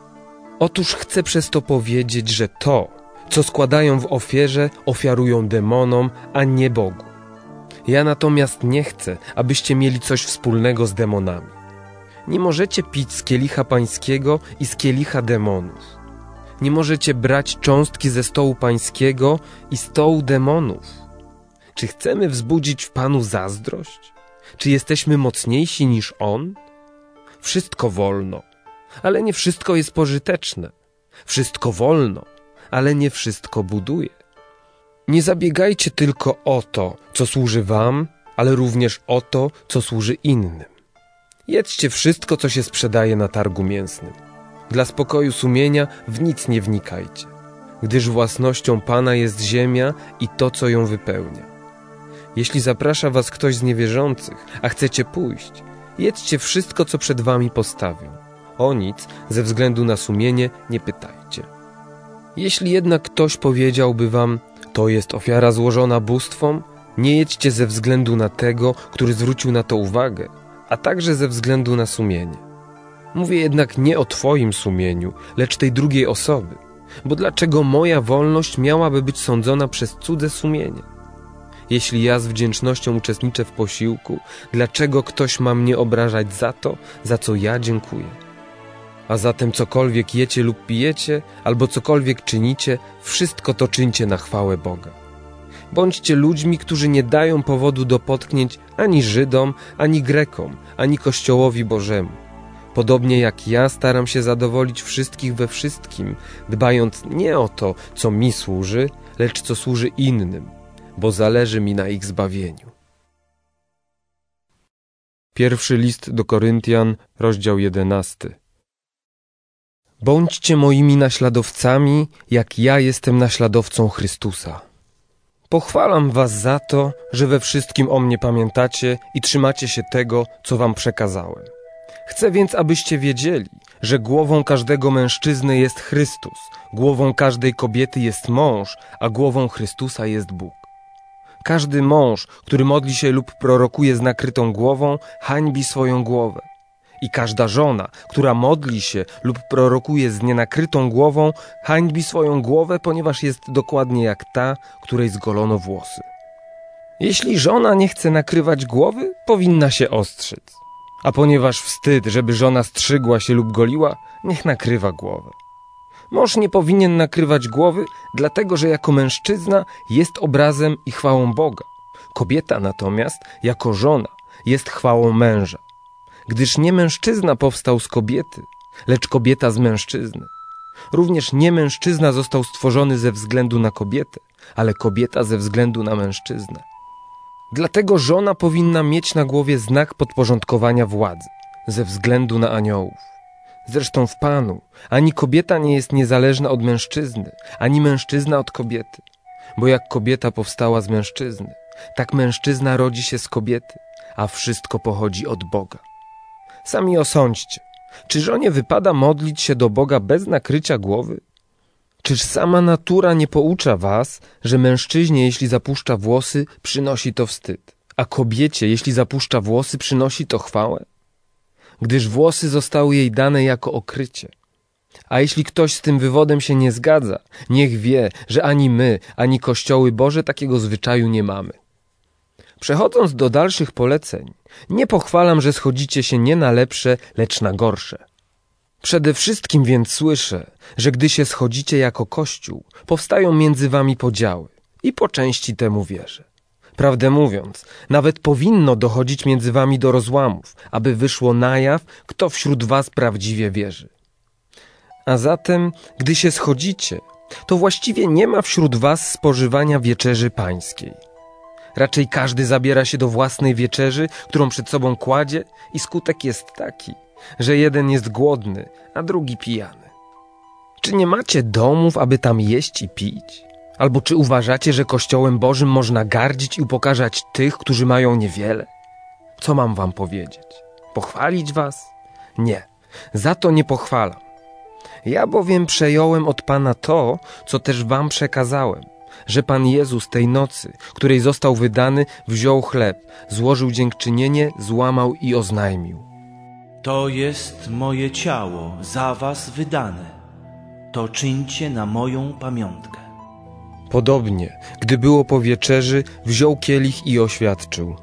Otóż chcę przez to powiedzieć, że to, co składają w ofierze, ofiarują demonom, a nie Bogu. Ja natomiast nie chcę, abyście mieli coś wspólnego z demonami. Nie możecie pić z kielicha pańskiego i z kielicha demonów. Nie możecie brać cząstki ze stołu pańskiego i stołu demonów. Czy chcemy wzbudzić w Panu zazdrość? Czy jesteśmy mocniejsi niż On? Wszystko wolno, ale nie wszystko jest pożyteczne. Wszystko wolno, ale nie wszystko buduje. Nie zabiegajcie tylko o to, co służy wam, ale również o to, co służy innym. Jedzcie wszystko, co się sprzedaje na targu mięsnym. Dla spokoju sumienia w nic nie wnikajcie, gdyż własnością Pana jest ziemia i to, co ją wypełnia. Jeśli zaprasza was ktoś z niewierzących, a chcecie pójść, jedzcie wszystko, co przed wami postawią. O nic, ze względu na sumienie, nie pytajcie. Jeśli jednak ktoś powiedziałby wam, to jest ofiara złożona bóstwom, nie jedźcie ze względu na tego, który zwrócił na to uwagę, a także ze względu na sumienie. Mówię jednak nie o twoim sumieniu, lecz tej drugiej osoby, bo dlaczego moja wolność miałaby być sądzona przez cudze sumienie? Jeśli ja z wdzięcznością uczestniczę w posiłku, dlaczego ktoś ma mnie obrażać za to, za co ja dziękuję? A zatem cokolwiek jecie lub pijecie, albo cokolwiek czynicie, wszystko to czyńcie na chwałę Boga. Bądźcie ludźmi, którzy nie dają powodu do potknięć ani Żydom, ani Grekom, ani Kościołowi Bożemu. Podobnie jak ja staram się zadowolić wszystkich we wszystkim, dbając nie o to, co mi służy, lecz co służy innym, bo zależy mi na ich zbawieniu. Pierwszy list do Koryntian, rozdział jedenasty. Bądźcie moimi naśladowcami, jak ja jestem naśladowcą Chrystusa. Pochwalam was za to, że we wszystkim o mnie pamiętacie i trzymacie się tego, co wam przekazałem. Chcę więc, abyście wiedzieli, że głową każdego mężczyzny jest Chrystus, głową każdej kobiety jest mąż, a głową Chrystusa jest Bóg. Każdy mąż, który modli się lub prorokuje z nakrytą głową, hańbi swoją głowę. I każda żona, która modli się lub prorokuje z nienakrytą głową, hańbi swoją głowę, ponieważ jest dokładnie jak ta, której zgolono włosy. Jeśli żona nie chce nakrywać głowy, powinna się ostrzec. A ponieważ wstyd, żeby żona strzygła się lub goliła, niech nakrywa głowę. Mąż nie powinien nakrywać głowy, dlatego że jako mężczyzna jest obrazem i chwałą Boga. Kobieta natomiast, jako żona, jest chwałą męża. Gdyż nie mężczyzna powstał z kobiety, lecz kobieta z mężczyzny. Również nie mężczyzna został stworzony ze względu na kobietę, ale kobieta ze względu na mężczyznę. Dlatego żona powinna mieć na głowie znak podporządkowania władzy, ze względu na aniołów. Zresztą w Panu ani kobieta nie jest niezależna od mężczyzny, ani mężczyzna od kobiety. Bo jak kobieta powstała z mężczyzny, tak mężczyzna rodzi się z kobiety, a wszystko pochodzi od Boga. Sami osądźcie, czy żonie wypada modlić się do Boga bez nakrycia głowy? Czyż sama natura nie poucza was, że mężczyźnie, jeśli zapuszcza włosy, przynosi to wstyd, a kobiecie, jeśli zapuszcza włosy, przynosi to chwałę? Gdyż włosy zostały jej dane jako okrycie. A jeśli ktoś z tym wywodem się nie zgadza, niech wie, że ani my, ani Kościoły Boże takiego zwyczaju nie mamy. Przechodząc do dalszych poleceń, nie pochwalam, że schodzicie się nie na lepsze, lecz na gorsze. Przede wszystkim więc słyszę, że gdy się schodzicie jako Kościół, powstają między wami podziały i po części temu wierzę. Prawdę mówiąc, nawet powinno dochodzić między wami do rozłamów, aby wyszło na jaw, kto wśród was prawdziwie wierzy. A zatem, gdy się schodzicie, to właściwie nie ma wśród was spożywania wieczerzy pańskiej. Raczej każdy zabiera się do własnej wieczerzy, którą przed sobą kładzie i skutek jest taki, że jeden jest głodny, a drugi pijany. Czy nie macie domów, aby tam jeść i pić? Albo czy uważacie, że Kościołem Bożym można gardzić i upokarzać tych, którzy mają niewiele? Co mam wam powiedzieć? Pochwalić was? Nie, za to nie pochwalam. Ja bowiem przejąłem od Pana to, co też wam przekazałem, że Pan Jezus tej nocy, której został wydany, wziął chleb, złożył dziękczynienie, złamał i oznajmił: To jest moje ciało za was wydane. To czyńcie na moją pamiątkę. Podobnie, gdy było po wieczerzy, wziął kielich i oświadczył: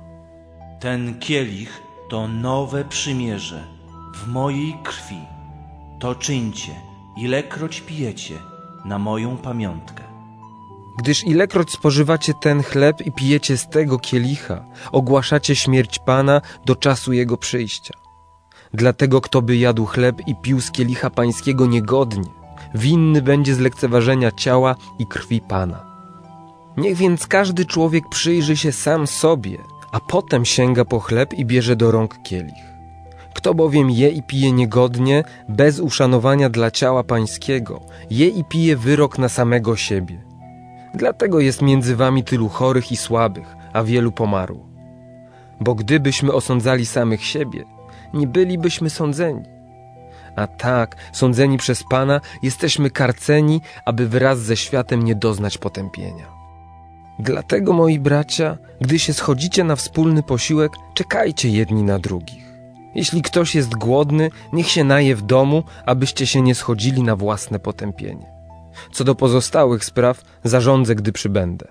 Ten kielich to nowe przymierze w mojej krwi. To czyńcie, ilekroć pijecie, na moją pamiątkę. Gdyż ilekroć spożywacie ten chleb i pijecie z tego kielicha, ogłaszacie śmierć Pana do czasu Jego przyjścia. Dlatego kto by jadł chleb i pił z kielicha pańskiego niegodnie, winny będzie zlekceważenia ciała i krwi Pana. Niech więc każdy człowiek przyjrzy się sam sobie, a potem sięga po chleb i bierze do rąk kielich. Kto bowiem je i pije niegodnie, bez uszanowania dla ciała pańskiego, je i pije wyrok na samego siebie. Dlatego jest między wami tylu chorych i słabych, a wielu pomarło. Bo gdybyśmy osądzali samych siebie, nie bylibyśmy sądzeni. A tak, sądzeni przez Pana, jesteśmy karceni, aby wraz ze światem nie doznać potępienia. Dlatego, moi bracia, gdy się schodzicie na wspólny posiłek, czekajcie jedni na drugich. Jeśli ktoś jest głodny, niech się naje w domu, abyście się nie schodzili na własne potępienie. Co do pozostałych spraw, zarządzę, gdy przybędę.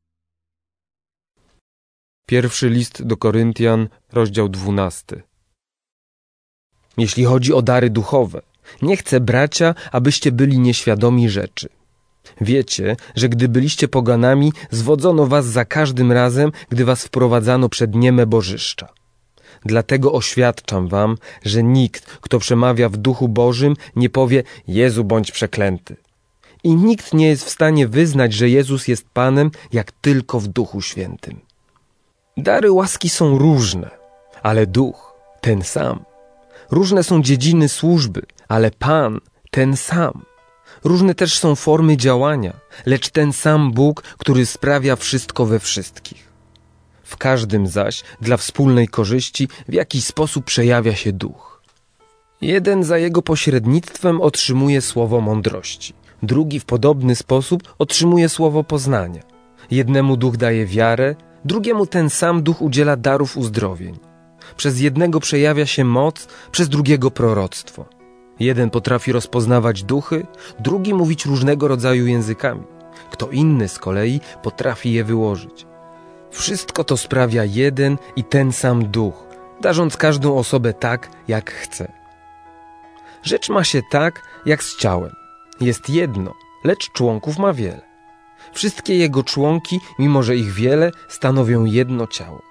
Pierwszy list do Koryntian, rozdział dwunasty. Jeśli chodzi o dary duchowe, nie chcę, bracia, abyście byli nieświadomi rzeczy. Wiecie, że gdy byliście poganami, zwodzono was za każdym razem, gdy was wprowadzano przed nieme bożyszcza. Dlatego oświadczam wam, że nikt, kto przemawia w duchu Bożym, nie powie: Jezu, bądź przeklęty. I nikt nie jest w stanie wyznać, że Jezus jest Panem, jak tylko w Duchu Świętym. Dary łaski są różne, ale Duch ten sam. Różne są dziedziny służby, ale Pan ten sam. Różne też są formy działania, lecz ten sam Bóg, który sprawia wszystko we wszystkich. W każdym zaś, dla wspólnej korzyści, w jakiś sposób przejawia się Duch. Jeden za jego pośrednictwem otrzymuje słowo mądrości, drugi w podobny sposób otrzymuje słowo poznania. Jednemu Duch daje wiarę, drugiemu ten sam Duch udziela darów uzdrowień. Przez jednego przejawia się moc, przez drugiego proroctwo. Jeden potrafi rozpoznawać duchy, drugi mówić różnego rodzaju językami. Kto inny z kolei potrafi je wyłożyć. Wszystko to sprawia jeden i ten sam Duch, darząc każdą osobę tak, jak chce. Rzecz ma się tak, jak z ciałem. Jest jedno, lecz członków ma wiele. Wszystkie jego członki, mimo że ich wiele, stanowią jedno ciało.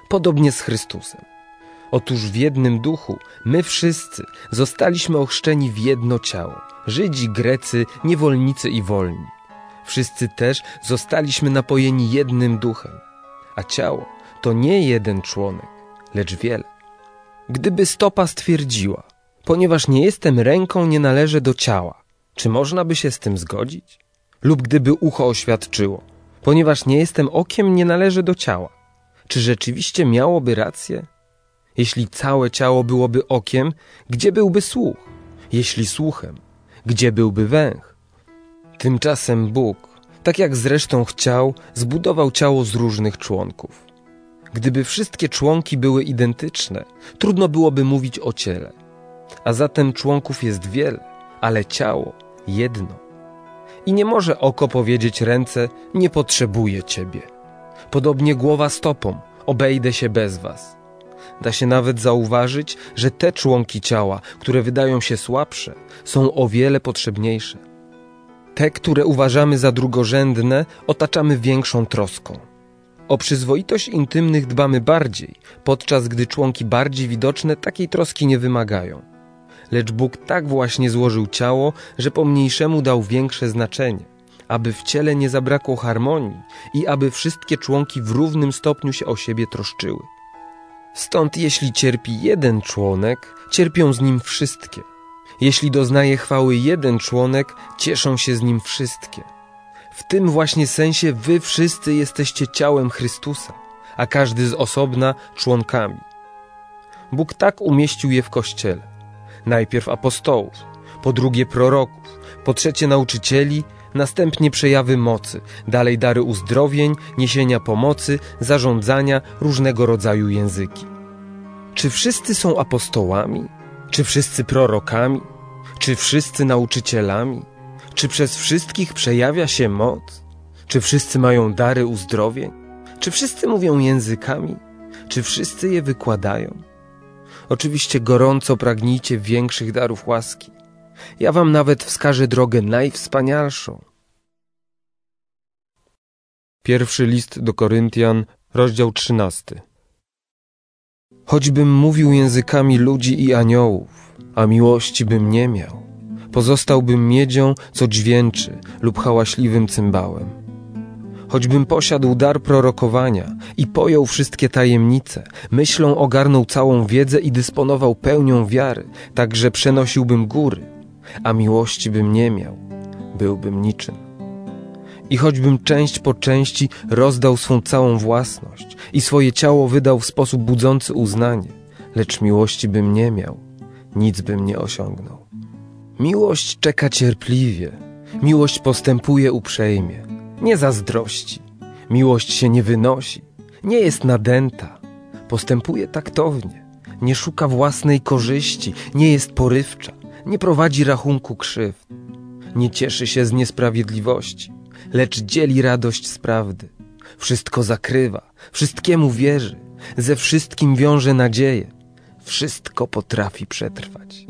Podobnie z Chrystusem. Otóż w jednym duchu my wszyscy zostaliśmy ochrzczeni w jedno ciało. Żydzi, Grecy, niewolnicy i wolni. Wszyscy też zostaliśmy napojeni jednym duchem. A ciało to nie jeden członek, lecz wiele. Gdyby stopa stwierdziła, ponieważ nie jestem ręką, nie należę do ciała, czy można by się z tym zgodzić? Lub gdyby ucho oświadczyło, ponieważ nie jestem okiem, nie należę do ciała, czy rzeczywiście miałoby rację? Jeśli całe ciało byłoby okiem, gdzie byłby słuch? Jeśli słuchem, gdzie byłby węch? Tymczasem Bóg, tak jak zresztą chciał, zbudował ciało z różnych członków. Gdyby wszystkie członki były identyczne, trudno byłoby mówić o ciele. A zatem członków jest wiele, ale ciało jedno. I nie może oko powiedzieć ręce, nie potrzebuję ciebie. Podobnie głowa stopą, obejdę się bez was. Da się nawet zauważyć, że te członki ciała, które wydają się słabsze, są o wiele potrzebniejsze. Te, które uważamy za drugorzędne, otaczamy większą troską. O przyzwoitość intymnych dbamy bardziej, podczas gdy członki bardziej widoczne takiej troski nie wymagają. Lecz Bóg tak właśnie złożył ciało, że pomniejszemu dał większe znaczenie, aby w ciele nie zabrakło harmonii i aby wszystkie członki w równym stopniu się o siebie troszczyły. Stąd jeśli cierpi jeden członek, cierpią z nim wszystkie. Jeśli doznaje chwały jeden członek, cieszą się z nim wszystkie. W tym właśnie sensie wy wszyscy jesteście ciałem Chrystusa, a każdy z osobna członkami. Bóg tak umieścił je w Kościele. Najpierw apostołów, po drugie proroków, po trzecie nauczycieli, następnie przejawy mocy, dalej dary uzdrowień, niesienia pomocy, zarządzania, różnego rodzaju języki. Czy wszyscy są apostołami? Czy wszyscy prorokami? Czy wszyscy nauczycielami? Czy przez wszystkich przejawia się moc? Czy wszyscy mają dary uzdrowień? Czy wszyscy mówią językami? Czy wszyscy je wykładają? Oczywiście gorąco pragnijcie większych darów łaski. Ja wam nawet wskażę drogę najwspanialszą. Pierwszy list do Koryntian, rozdział trzynasty. Choćbym mówił językami ludzi i aniołów, a miłości bym nie miał, pozostałbym miedzią, co dźwięczy, lub hałaśliwym cymbałem. Choćbym posiadł dar prorokowania i pojął wszystkie tajemnice, myślą ogarnął całą wiedzę i dysponował pełnią wiary, tak że przenosiłbym góry, a miłości bym nie miał, byłbym niczym. I choćbym część po części rozdał swą całą własność i swoje ciało wydał w sposób budzący uznanie, lecz miłości bym nie miał, nic bym nie osiągnął. Miłość czeka cierpliwie, miłość postępuje uprzejmie, nie zazdrości, miłość się nie wynosi, nie jest nadęta, postępuje taktownie, nie szuka własnej korzyści, nie jest porywcza, nie prowadzi rachunku krzywd, nie cieszy się z niesprawiedliwości, lecz dzieli radość z prawdy. Wszystko zakrywa, wszystkiemu wierzy, ze wszystkim wiąże nadzieję, wszystko potrafi przetrwać.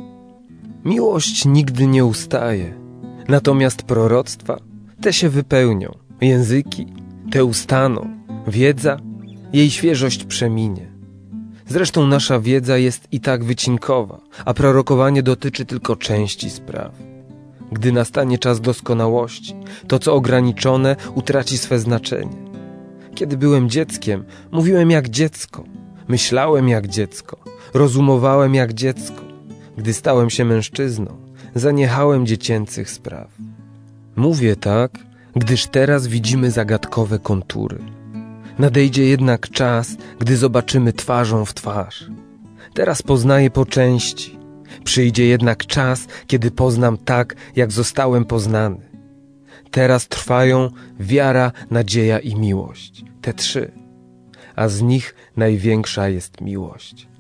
Miłość nigdy nie ustaje, natomiast proroctwa, te się wypełnią, języki, te ustaną, wiedza, jej świeżość przeminie. Zresztą nasza wiedza jest i tak wycinkowa, a prorokowanie dotyczy tylko części spraw. Gdy nastanie czas doskonałości, to co ograniczone utraci swe znaczenie. Kiedy byłem dzieckiem, mówiłem jak dziecko, myślałem jak dziecko, rozumowałem jak dziecko. Gdy stałem się mężczyzną, zaniechałem dziecięcych spraw. Mówię tak, gdyż teraz widzimy zagadkowe kontury. Nadejdzie jednak czas, gdy zobaczymy twarzą w twarz. Teraz poznaję po części. Przyjdzie jednak czas, kiedy poznam tak, jak zostałem poznany. Teraz trwają wiara, nadzieja i miłość. Te trzy. A z nich największa jest miłość.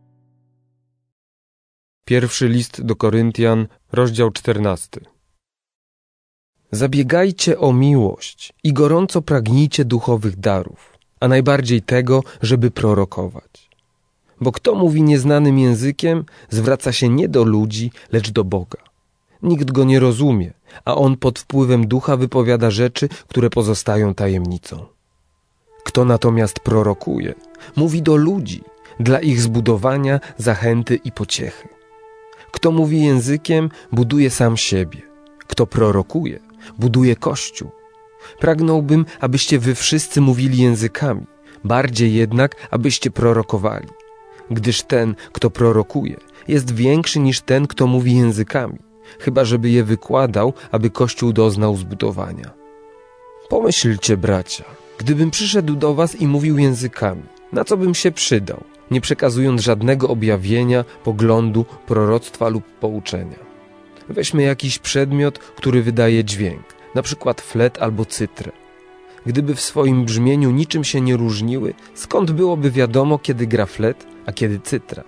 Pierwszy list do Koryntian, rozdział czternasty. Zabiegajcie o miłość i gorąco pragnijcie duchowych darów, a najbardziej tego, żeby prorokować. Bo kto mówi nieznanym językiem, zwraca się nie do ludzi, lecz do Boga. Nikt go nie rozumie, a on pod wpływem ducha wypowiada rzeczy, które pozostają tajemnicą. Kto natomiast prorokuje, mówi do ludzi, dla ich zbudowania, zachęty i pociechy. Kto mówi językiem, buduje sam siebie. Kto prorokuje, buduje Kościół. Pragnąłbym, abyście wy wszyscy mówili językami, bardziej jednak, abyście prorokowali. Gdyż ten, kto prorokuje, jest większy niż ten, kto mówi językami, chyba żeby je wykładał, aby Kościół doznał zbudowania. Pomyślcie, bracia, gdybym przyszedł do was i mówił językami, na co bym się przydał, nie przekazując żadnego objawienia, poglądu, proroctwa lub pouczenia. Weźmy jakiś przedmiot, który wydaje dźwięk, na przykład flet albo cytrę. Gdyby w swoim brzmieniu niczym się nie różniły, skąd byłoby wiadomo, kiedy gra flet, a kiedy cytra?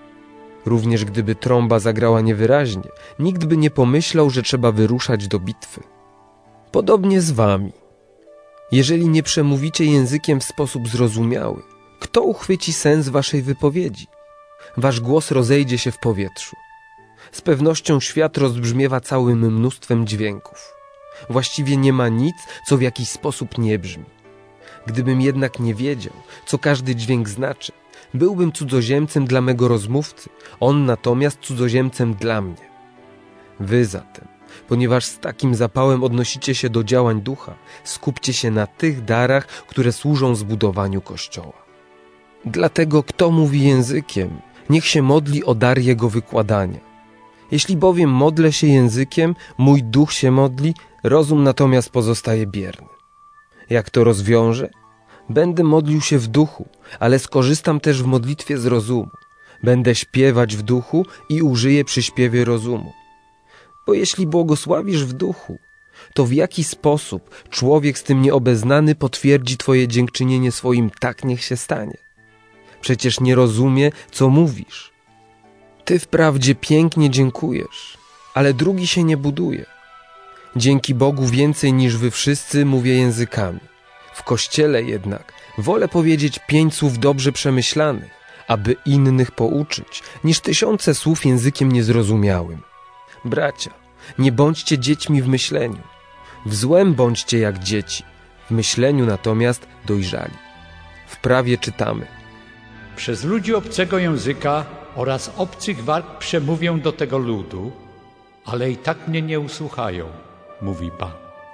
Również gdyby trąba zagrała niewyraźnie, nikt by nie pomyślał, że trzeba wyruszać do bitwy. Podobnie z wami. Jeżeli nie przemówicie językiem w sposób zrozumiały, kto uchwyci sens waszej wypowiedzi? Wasz głos rozejdzie się w powietrzu. Z pewnością świat rozbrzmiewa całym mnóstwem dźwięków. Właściwie nie ma nic, co w jakiś sposób nie brzmi. Gdybym jednak nie wiedział, co każdy dźwięk znaczy, byłbym cudzoziemcem dla mego rozmówcy, on natomiast cudzoziemcem dla mnie. Wy zatem, ponieważ z takim zapałem odnosicie się do działań ducha, skupcie się na tych darach, które służą zbudowaniu Kościoła. Dlatego kto mówi językiem, niech się modli o dar jego wykładania. Jeśli bowiem modlę się językiem, mój duch się modli, rozum natomiast pozostaje bierny. Jak to rozwiążę? Będę modlił się w duchu, ale skorzystam też w modlitwie z rozumu. Będę śpiewać w duchu i użyję przy śpiewie rozumu. Bo jeśli błogosławisz w duchu, to w jaki sposób człowiek z tym nieobeznany potwierdzi twoje dziękczynienie swoim tak niech się stanie? Przecież nie rozumie, co mówisz. Ty wprawdzie pięknie dziękujesz, ale drugi się nie buduje. Dzięki Bogu więcej niż wy wszyscy mówię językami. W Kościele jednak wolę powiedzieć pięć słów dobrze przemyślanych, aby innych pouczyć, niż tysiące słów językiem niezrozumiałym. Bracia, nie bądźcie dziećmi w myśleniu. W złem bądźcie jak dzieci, w myśleniu natomiast dojrzali. W prawie czytamy: Przez ludzi obcego języka oraz obcych warg przemówię do tego ludu, ale i tak mnie nie usłuchają, mówi Pan.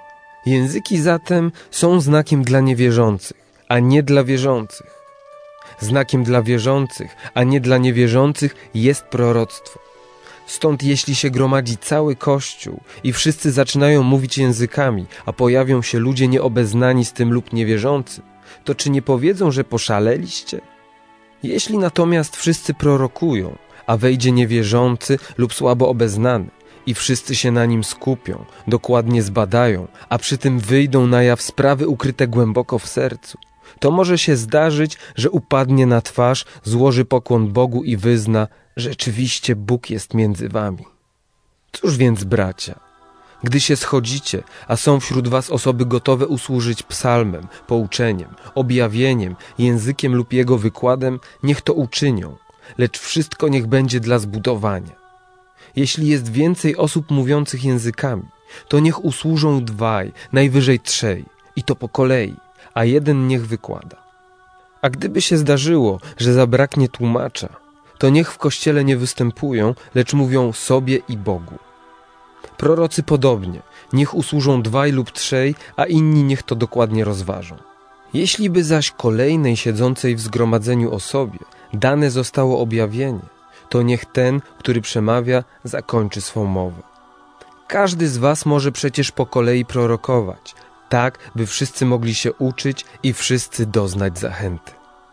Języki zatem są znakiem dla niewierzących, a nie dla wierzących. Znakiem dla wierzących, a nie dla niewierzących jest proroctwo. Stąd jeśli się gromadzi cały Kościół i wszyscy zaczynają mówić językami, a pojawią się ludzie nieobeznani z tym lub niewierzący, to czy nie powiedzą, że poszaleliście? Jeśli natomiast wszyscy prorokują, a wejdzie niewierzący lub słabo obeznany i wszyscy się na nim skupią, dokładnie zbadają, a przy tym wyjdą na jaw sprawy ukryte głęboko w sercu, to może się zdarzyć, że upadnie na twarz, złoży pokłon Bogu i wyzna: rzeczywiście Bóg jest między wami. Cóż więc, bracia, gdy się schodzicie, a są wśród was osoby gotowe usłużyć psalmem, pouczeniem, objawieniem, językiem lub jego wykładem, niech to uczynią, lecz wszystko niech będzie dla zbudowania. Jeśli jest więcej osób mówiących językami, to niech usłużą dwaj, najwyżej trzej, i to po kolei, a jeden niech wykłada. A gdyby się zdarzyło, że zabraknie tłumacza, to niech w Kościele nie występują, lecz mówią sobie i Bogu. Prorocy podobnie, niech usłużą dwaj lub trzej, a inni niech to dokładnie rozważą. Jeśli by zaś kolejnej siedzącej w zgromadzeniu osobie dane zostało objawienie, to niech ten, który przemawia, zakończy swą mowę. Każdy z was może przecież po kolei prorokować, tak by wszyscy mogli się uczyć i wszyscy doznać zachęty.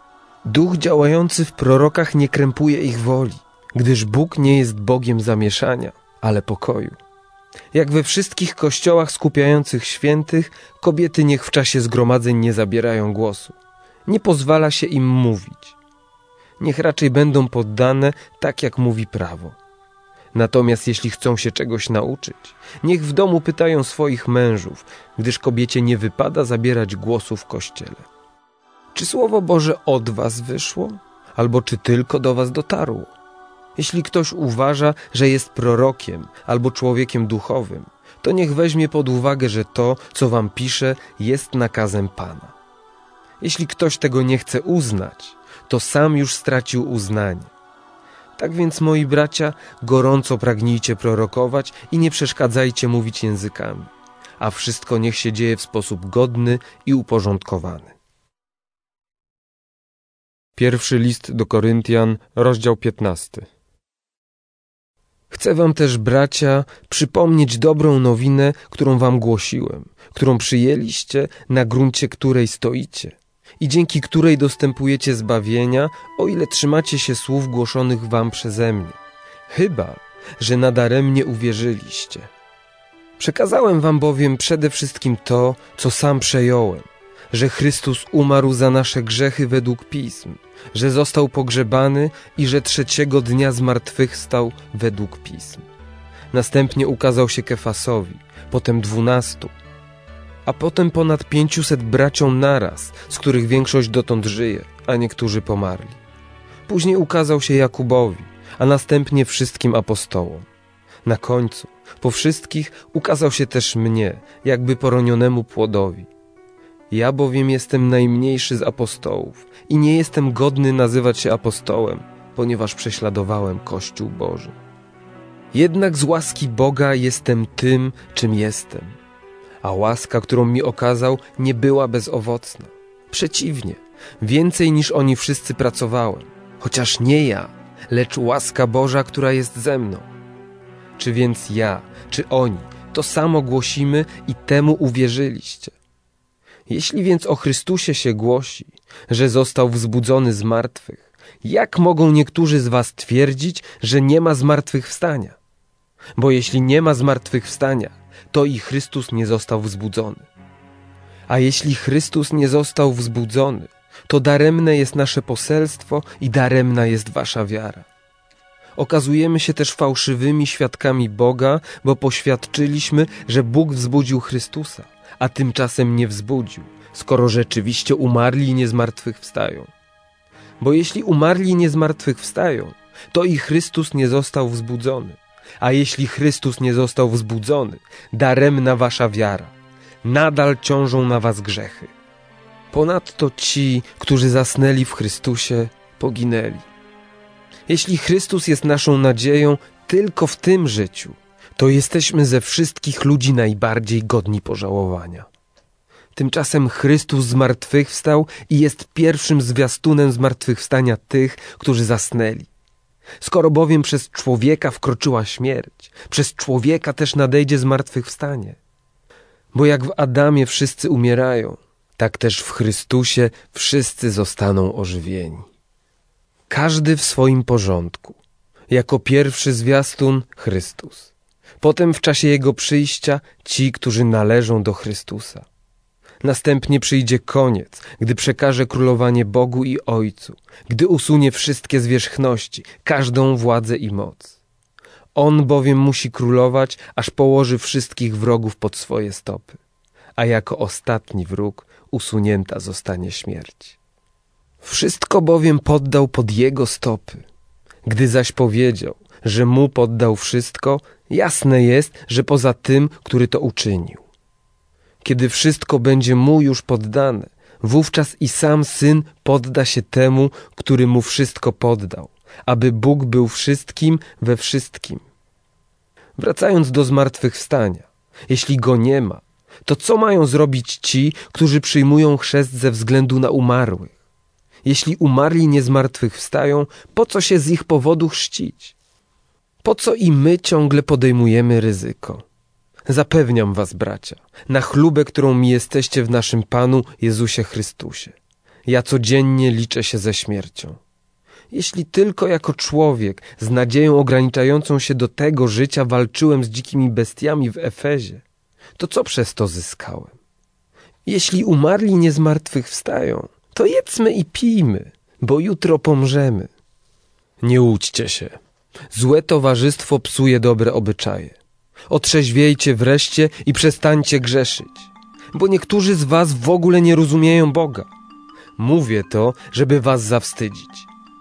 Duch działający w prorokach nie krępuje ich woli, gdyż Bóg nie jest Bogiem zamieszania, ale pokoju. Jak we wszystkich kościołach skupiających świętych, kobiety niech w czasie zgromadzeń nie zabierają głosu. Nie pozwala się im mówić. Niech raczej będą poddane tak, jak mówi prawo. Natomiast jeśli chcą się czegoś nauczyć, niech w domu pytają swoich mężów, gdyż kobiecie nie wypada zabierać głosu w kościele. Czy Słowo Boże od was wyszło, albo czy tylko do was dotarło? Jeśli ktoś uważa, że jest prorokiem albo człowiekiem duchowym, to niech weźmie pod uwagę, że to, co wam pisze, jest nakazem Pana. Jeśli ktoś tego nie chce uznać, to sam już stracił uznanie. Tak więc, moi bracia, gorąco pragnijcie prorokować i nie przeszkadzajcie mówić językami, a wszystko niech się dzieje w sposób godny i uporządkowany. Pierwszy list do Koryntian, rozdział piętnasty. Chcę wam też, bracia, przypomnieć dobrą nowinę, którą wam głosiłem, którą przyjęliście, na gruncie której stoicie i dzięki której dostępujecie zbawienia, o ile trzymacie się słów głoszonych wam przeze mnie. Chyba że nadaremnie uwierzyliście. Przekazałem wam bowiem przede wszystkim to, co sam przejąłem, że Chrystus umarł za nasze grzechy według Pism, że został pogrzebany i że trzeciego dnia zmartwychwstał według Pism. Następnie ukazał się Kefasowi, potem dwunastu, a potem ponad pięciuset braciom naraz, z których większość dotąd żyje, a niektórzy pomarli. Później ukazał się Jakubowi, a następnie wszystkim apostołom. Na końcu, po wszystkich, ukazał się też mnie, jakby poronionemu płodowi. Ja bowiem jestem najmniejszy z apostołów i nie jestem godny nazywać się apostołem, ponieważ prześladowałem Kościół Boży. Jednak z łaski Boga jestem tym, czym jestem. A łaska, którą mi okazał, nie była bezowocna. Przeciwnie, więcej niż oni wszyscy pracowałem, chociaż nie ja, lecz łaska Boża, która jest ze mną. Czy więc ja, czy oni, to samo głosimy i temu uwierzyliście. Jeśli więc o Chrystusie się głosi, że został wzbudzony z martwych, jak mogą niektórzy z was twierdzić, że nie ma zmartwychwstania? Bo jeśli nie ma zmartwychwstania, to i Chrystus nie został wzbudzony. A jeśli Chrystus nie został wzbudzony, to daremne jest nasze poselstwo i daremna jest wasza wiara. Okazujemy się też fałszywymi świadkami Boga, bo poświadczyliśmy, że Bóg wzbudził Chrystusa, a tymczasem nie wzbudził, skoro rzeczywiście umarli nie zmartwychwstają. Bo jeśli umarli nie zmartwychwstają, to i Chrystus nie został wzbudzony. A jeśli Chrystus nie został wzbudzony, daremna wasza wiara. Nadal ciążą na was grzechy. Ponadto ci, którzy zasnęli w Chrystusie, poginęli. Jeśli Chrystus jest naszą nadzieją tylko w tym życiu, to jesteśmy ze wszystkich ludzi najbardziej godni pożałowania. Tymczasem Chrystus zmartwychwstał i jest pierwszym zwiastunem zmartwychwstania tych, którzy zasnęli. Skoro bowiem przez człowieka wkroczyła śmierć, przez człowieka też nadejdzie zmartwychwstanie. Bo jak w Adamie wszyscy umierają, tak też w Chrystusie wszyscy zostaną ożywieni. Każdy w swoim porządku. Jako pierwszy zwiastun Chrystus. Potem w czasie Jego przyjścia ci, którzy należą do Chrystusa. Następnie przyjdzie koniec, gdy przekaże królowanie Bogu i Ojcu, gdy usunie wszystkie zwierzchności, każdą władzę i moc. On bowiem musi królować, aż położy wszystkich wrogów pod swoje stopy, a jako ostatni wróg usunięta zostanie śmierć. Wszystko bowiem poddał pod Jego stopy. Gdy zaś powiedział, że Mu poddał wszystko, jasne jest, że poza tym, który to uczynił. Kiedy wszystko będzie Mu już poddane, wówczas i sam Syn podda się temu, który Mu wszystko poddał, aby Bóg był wszystkim we wszystkim. Wracając do zmartwychwstania, jeśli Go nie ma, to co mają zrobić ci, którzy przyjmują chrzest ze względu na umarłych? Jeśli umarli nie zmartwychwstają, po co się z ich powodu chrzcić? Po co i my ciągle podejmujemy ryzyko? Zapewniam was, bracia, na chlubę, którą mi jesteście w naszym Panu Jezusie Chrystusie. Ja codziennie liczę się ze śmiercią. Jeśli tylko jako człowiek z nadzieją ograniczającą się do tego życia walczyłem z dzikimi bestiami w Efezie, to co przez to zyskałem? Jeśli umarli nie zmartwychwstają, to jedzmy i pijmy, bo jutro pomrzemy. Nie łudźcie się. Złe towarzystwo psuje dobre obyczaje. Otrzeźwiejcie wreszcie i przestańcie grzeszyć, bo niektórzy z was w ogóle nie rozumieją Boga. Mówię to, żeby was zawstydzić.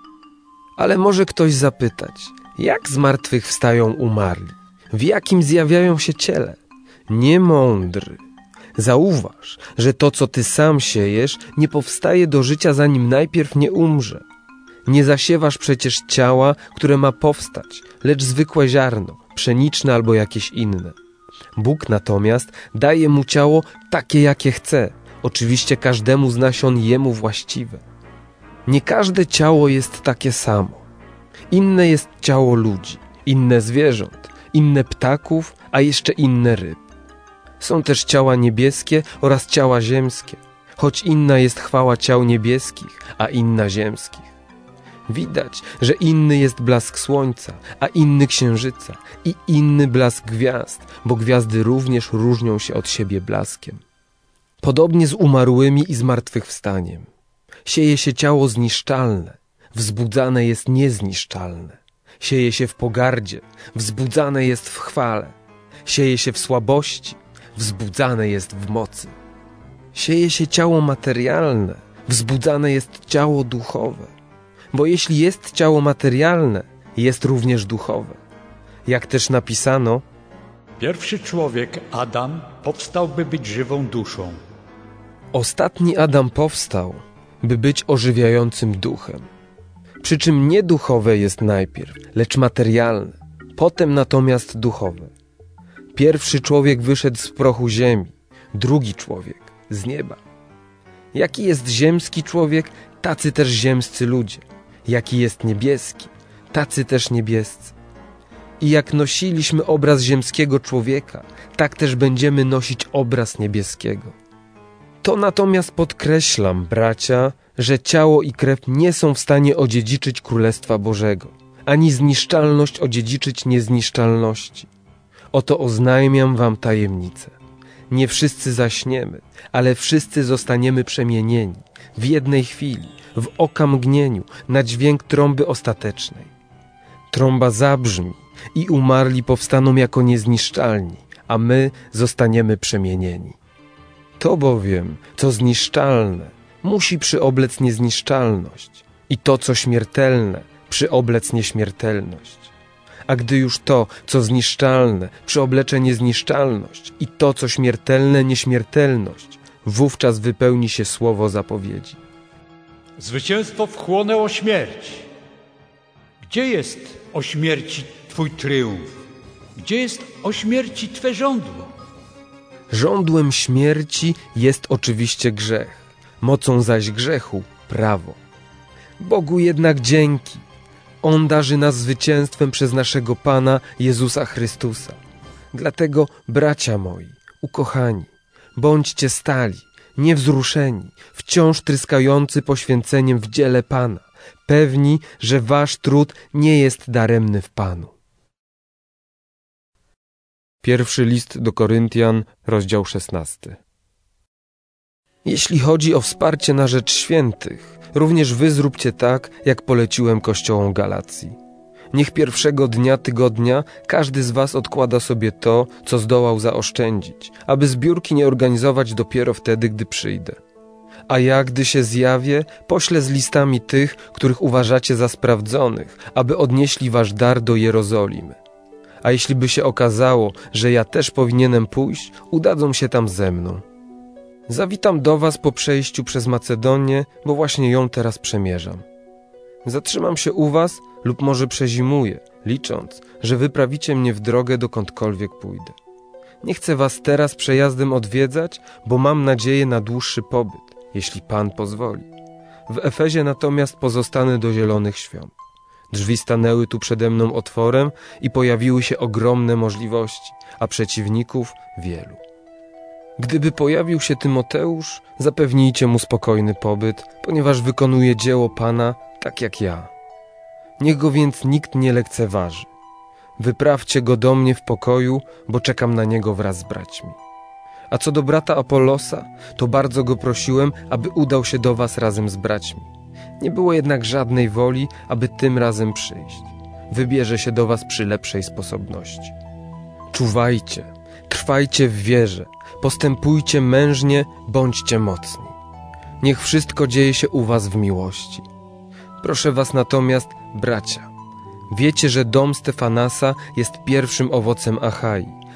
Ale może ktoś zapytać, jak zmartwychwstają umarli? W jakim zjawiają się ciele? Niemądry. Zauważ, że to, co ty sam siejesz, nie powstaje do życia, zanim najpierw nie umrze. Nie zasiewasz przecież ciała, które ma powstać, lecz zwykłe ziarno, pszeniczne albo jakieś inne. Bóg natomiast daje mu ciało takie, jakie chce, oczywiście każdemu z nasion jemu właściwe. Nie każde ciało jest takie samo. Inne jest ciało ludzi, inne zwierząt, inne ptaków, a jeszcze inne ryb. Są też ciała niebieskie oraz ciała ziemskie, choć inna jest chwała ciał niebieskich, a inna ziemskich. Widać, że inny jest blask słońca, a inny księżyca i inny blask gwiazd, bo gwiazdy również różnią się od siebie blaskiem. Podobnie z umarłymi i zmartwychwstaniem. Sieje się ciało zniszczalne, wzbudzane jest niezniszczalne. Sieje się w pogardzie, wzbudzane jest w chwale. Sieje się w słabości, wzbudzane jest w mocy. Sieje się ciało materialne, wzbudzane jest ciało duchowe. Bo jeśli jest ciało materialne, jest również duchowe. Jak też napisano: Pierwszy człowiek, Adam, powstał, by być żywą duszą. Ostatni Adam powstał, by być ożywiającym duchem. Przy czym nie duchowe jest najpierw, lecz materialne, potem natomiast duchowe. Pierwszy człowiek wyszedł z prochu ziemi, drugi człowiek z nieba. Jaki jest ziemski człowiek, tacy też ziemscy ludzie. Jaki jest niebieski, tacy też niebiescy. I jak nosiliśmy obraz ziemskiego człowieka, tak też będziemy nosić obraz niebieskiego. To natomiast podkreślam, bracia, że ciało i krew nie są w stanie odziedziczyć Królestwa Bożego, ani zniszczalność odziedziczyć niezniszczalności. Oto oznajmiam wam tajemnicę. Nie wszyscy zaśniemy, ale wszyscy zostaniemy przemienieni w jednej chwili, w okamgnieniu, na dźwięk trąby ostatecznej. Trąba zabrzmi i umarli powstaną jako niezniszczalni, a my zostaniemy przemienieni. To bowiem, co zniszczalne, musi przyoblec niezniszczalność i to, co śmiertelne, przyoblec nieśmiertelność. A gdy już to, co zniszczalne, przyoblecze niezniszczalność i to, co śmiertelne, nieśmiertelność, wówczas wypełni się słowo zapowiedzi. Zwycięstwo wchłonęło śmierć. Gdzie jest o śmierci Twój tryumf? Gdzie jest o śmierci Twe żądło? Żądłem śmierci jest oczywiście grzech, mocą zaś grzechu prawo. Bogu jednak dzięki. On darzy nas zwycięstwem przez naszego Pana Jezusa Chrystusa. Dlatego, bracia moi, ukochani, bądźcie stali, niewzruszeni, wciąż tryskający poświęceniem w dziele Pana, pewni, że wasz trud nie jest daremny w Panu. Pierwszy list do Koryntian, rozdział szesnasty. Jeśli chodzi o wsparcie na rzecz świętych, również wy zróbcie tak, jak poleciłem kościołom Galacji. Niech pierwszego dnia tygodnia każdy z was odkłada sobie to, co zdołał zaoszczędzić, aby zbiórki nie organizować dopiero wtedy, gdy przyjdę. A ja, gdy się zjawię, poślę z listami tych, których uważacie za sprawdzonych, aby odnieśli wasz dar do Jerozolimy. A jeśli by się okazało, że ja też powinienem pójść, udadzą się tam ze mną. Zawitam do was po przejściu przez Macedonię, bo właśnie ją teraz przemierzam. Zatrzymam się u was lub może przezimuję, licząc, że wyprawicie mnie w drogę, dokądkolwiek pójdę. Nie chcę was teraz przejazdem odwiedzać, bo mam nadzieję na dłuższy pobyt, jeśli Pan pozwoli. W Efezie natomiast pozostanę do zielonych świąt. Drzwi stanęły tu przede mną otworem i pojawiły się ogromne możliwości, a przeciwników wielu. Gdyby pojawił się Tymoteusz, zapewnijcie mu spokojny pobyt, ponieważ wykonuje dzieło Pana tak jak ja. Niech go więc nikt nie lekceważy. Wyprawcie go do mnie w pokoju, bo czekam na niego wraz z braćmi. A co do brata Apollosa, to bardzo go prosiłem, aby udał się do was razem z braćmi. Nie było jednak żadnej woli, aby tym razem przyjść. Wybierze się do was przy lepszej sposobności. Czuwajcie, trwajcie w wierze, postępujcie mężnie, bądźcie mocni. Niech wszystko dzieje się u was w miłości. Proszę was natomiast, bracia, wiecie, że dom Stefanasa jest pierwszym owocem Achai,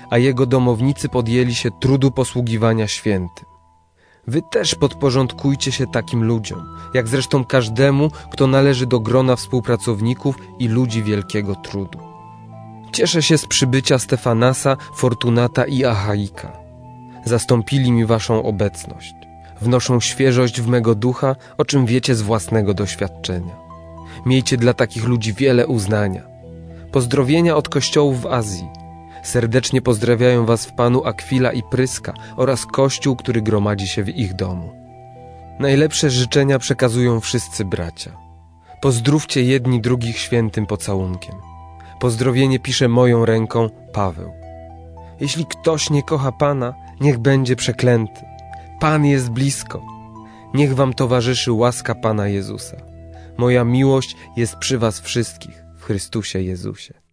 a jego domownicy podjęli się trudu posługiwania świętym. Wy też podporządkujcie się takim ludziom, jak zresztą każdemu, kto należy do grona współpracowników i ludzi wielkiego trudu. Cieszę się z przybycia Stefanasa, Fortunata i Achaika. Zastąpili mi waszą obecność. Wnoszą świeżość w mego ducha, o czym wiecie z własnego doświadczenia. Miejcie dla takich ludzi wiele uznania. Pozdrowienia od kościołów w Azji. Serdecznie pozdrawiają was w Panu Akwila i Pryska oraz Kościół, który gromadzi się w ich domu. Najlepsze życzenia przekazują wszyscy bracia. Pozdrówcie jedni drugich świętym pocałunkiem. Pozdrowienie pisze moją ręką Paweł. Jeśli ktoś nie kocha Pana, niech będzie przeklęty. Pan jest blisko. Niech wam towarzyszy łaska Pana Jezusa. Moja miłość jest przy was wszystkich w Chrystusie Jezusie.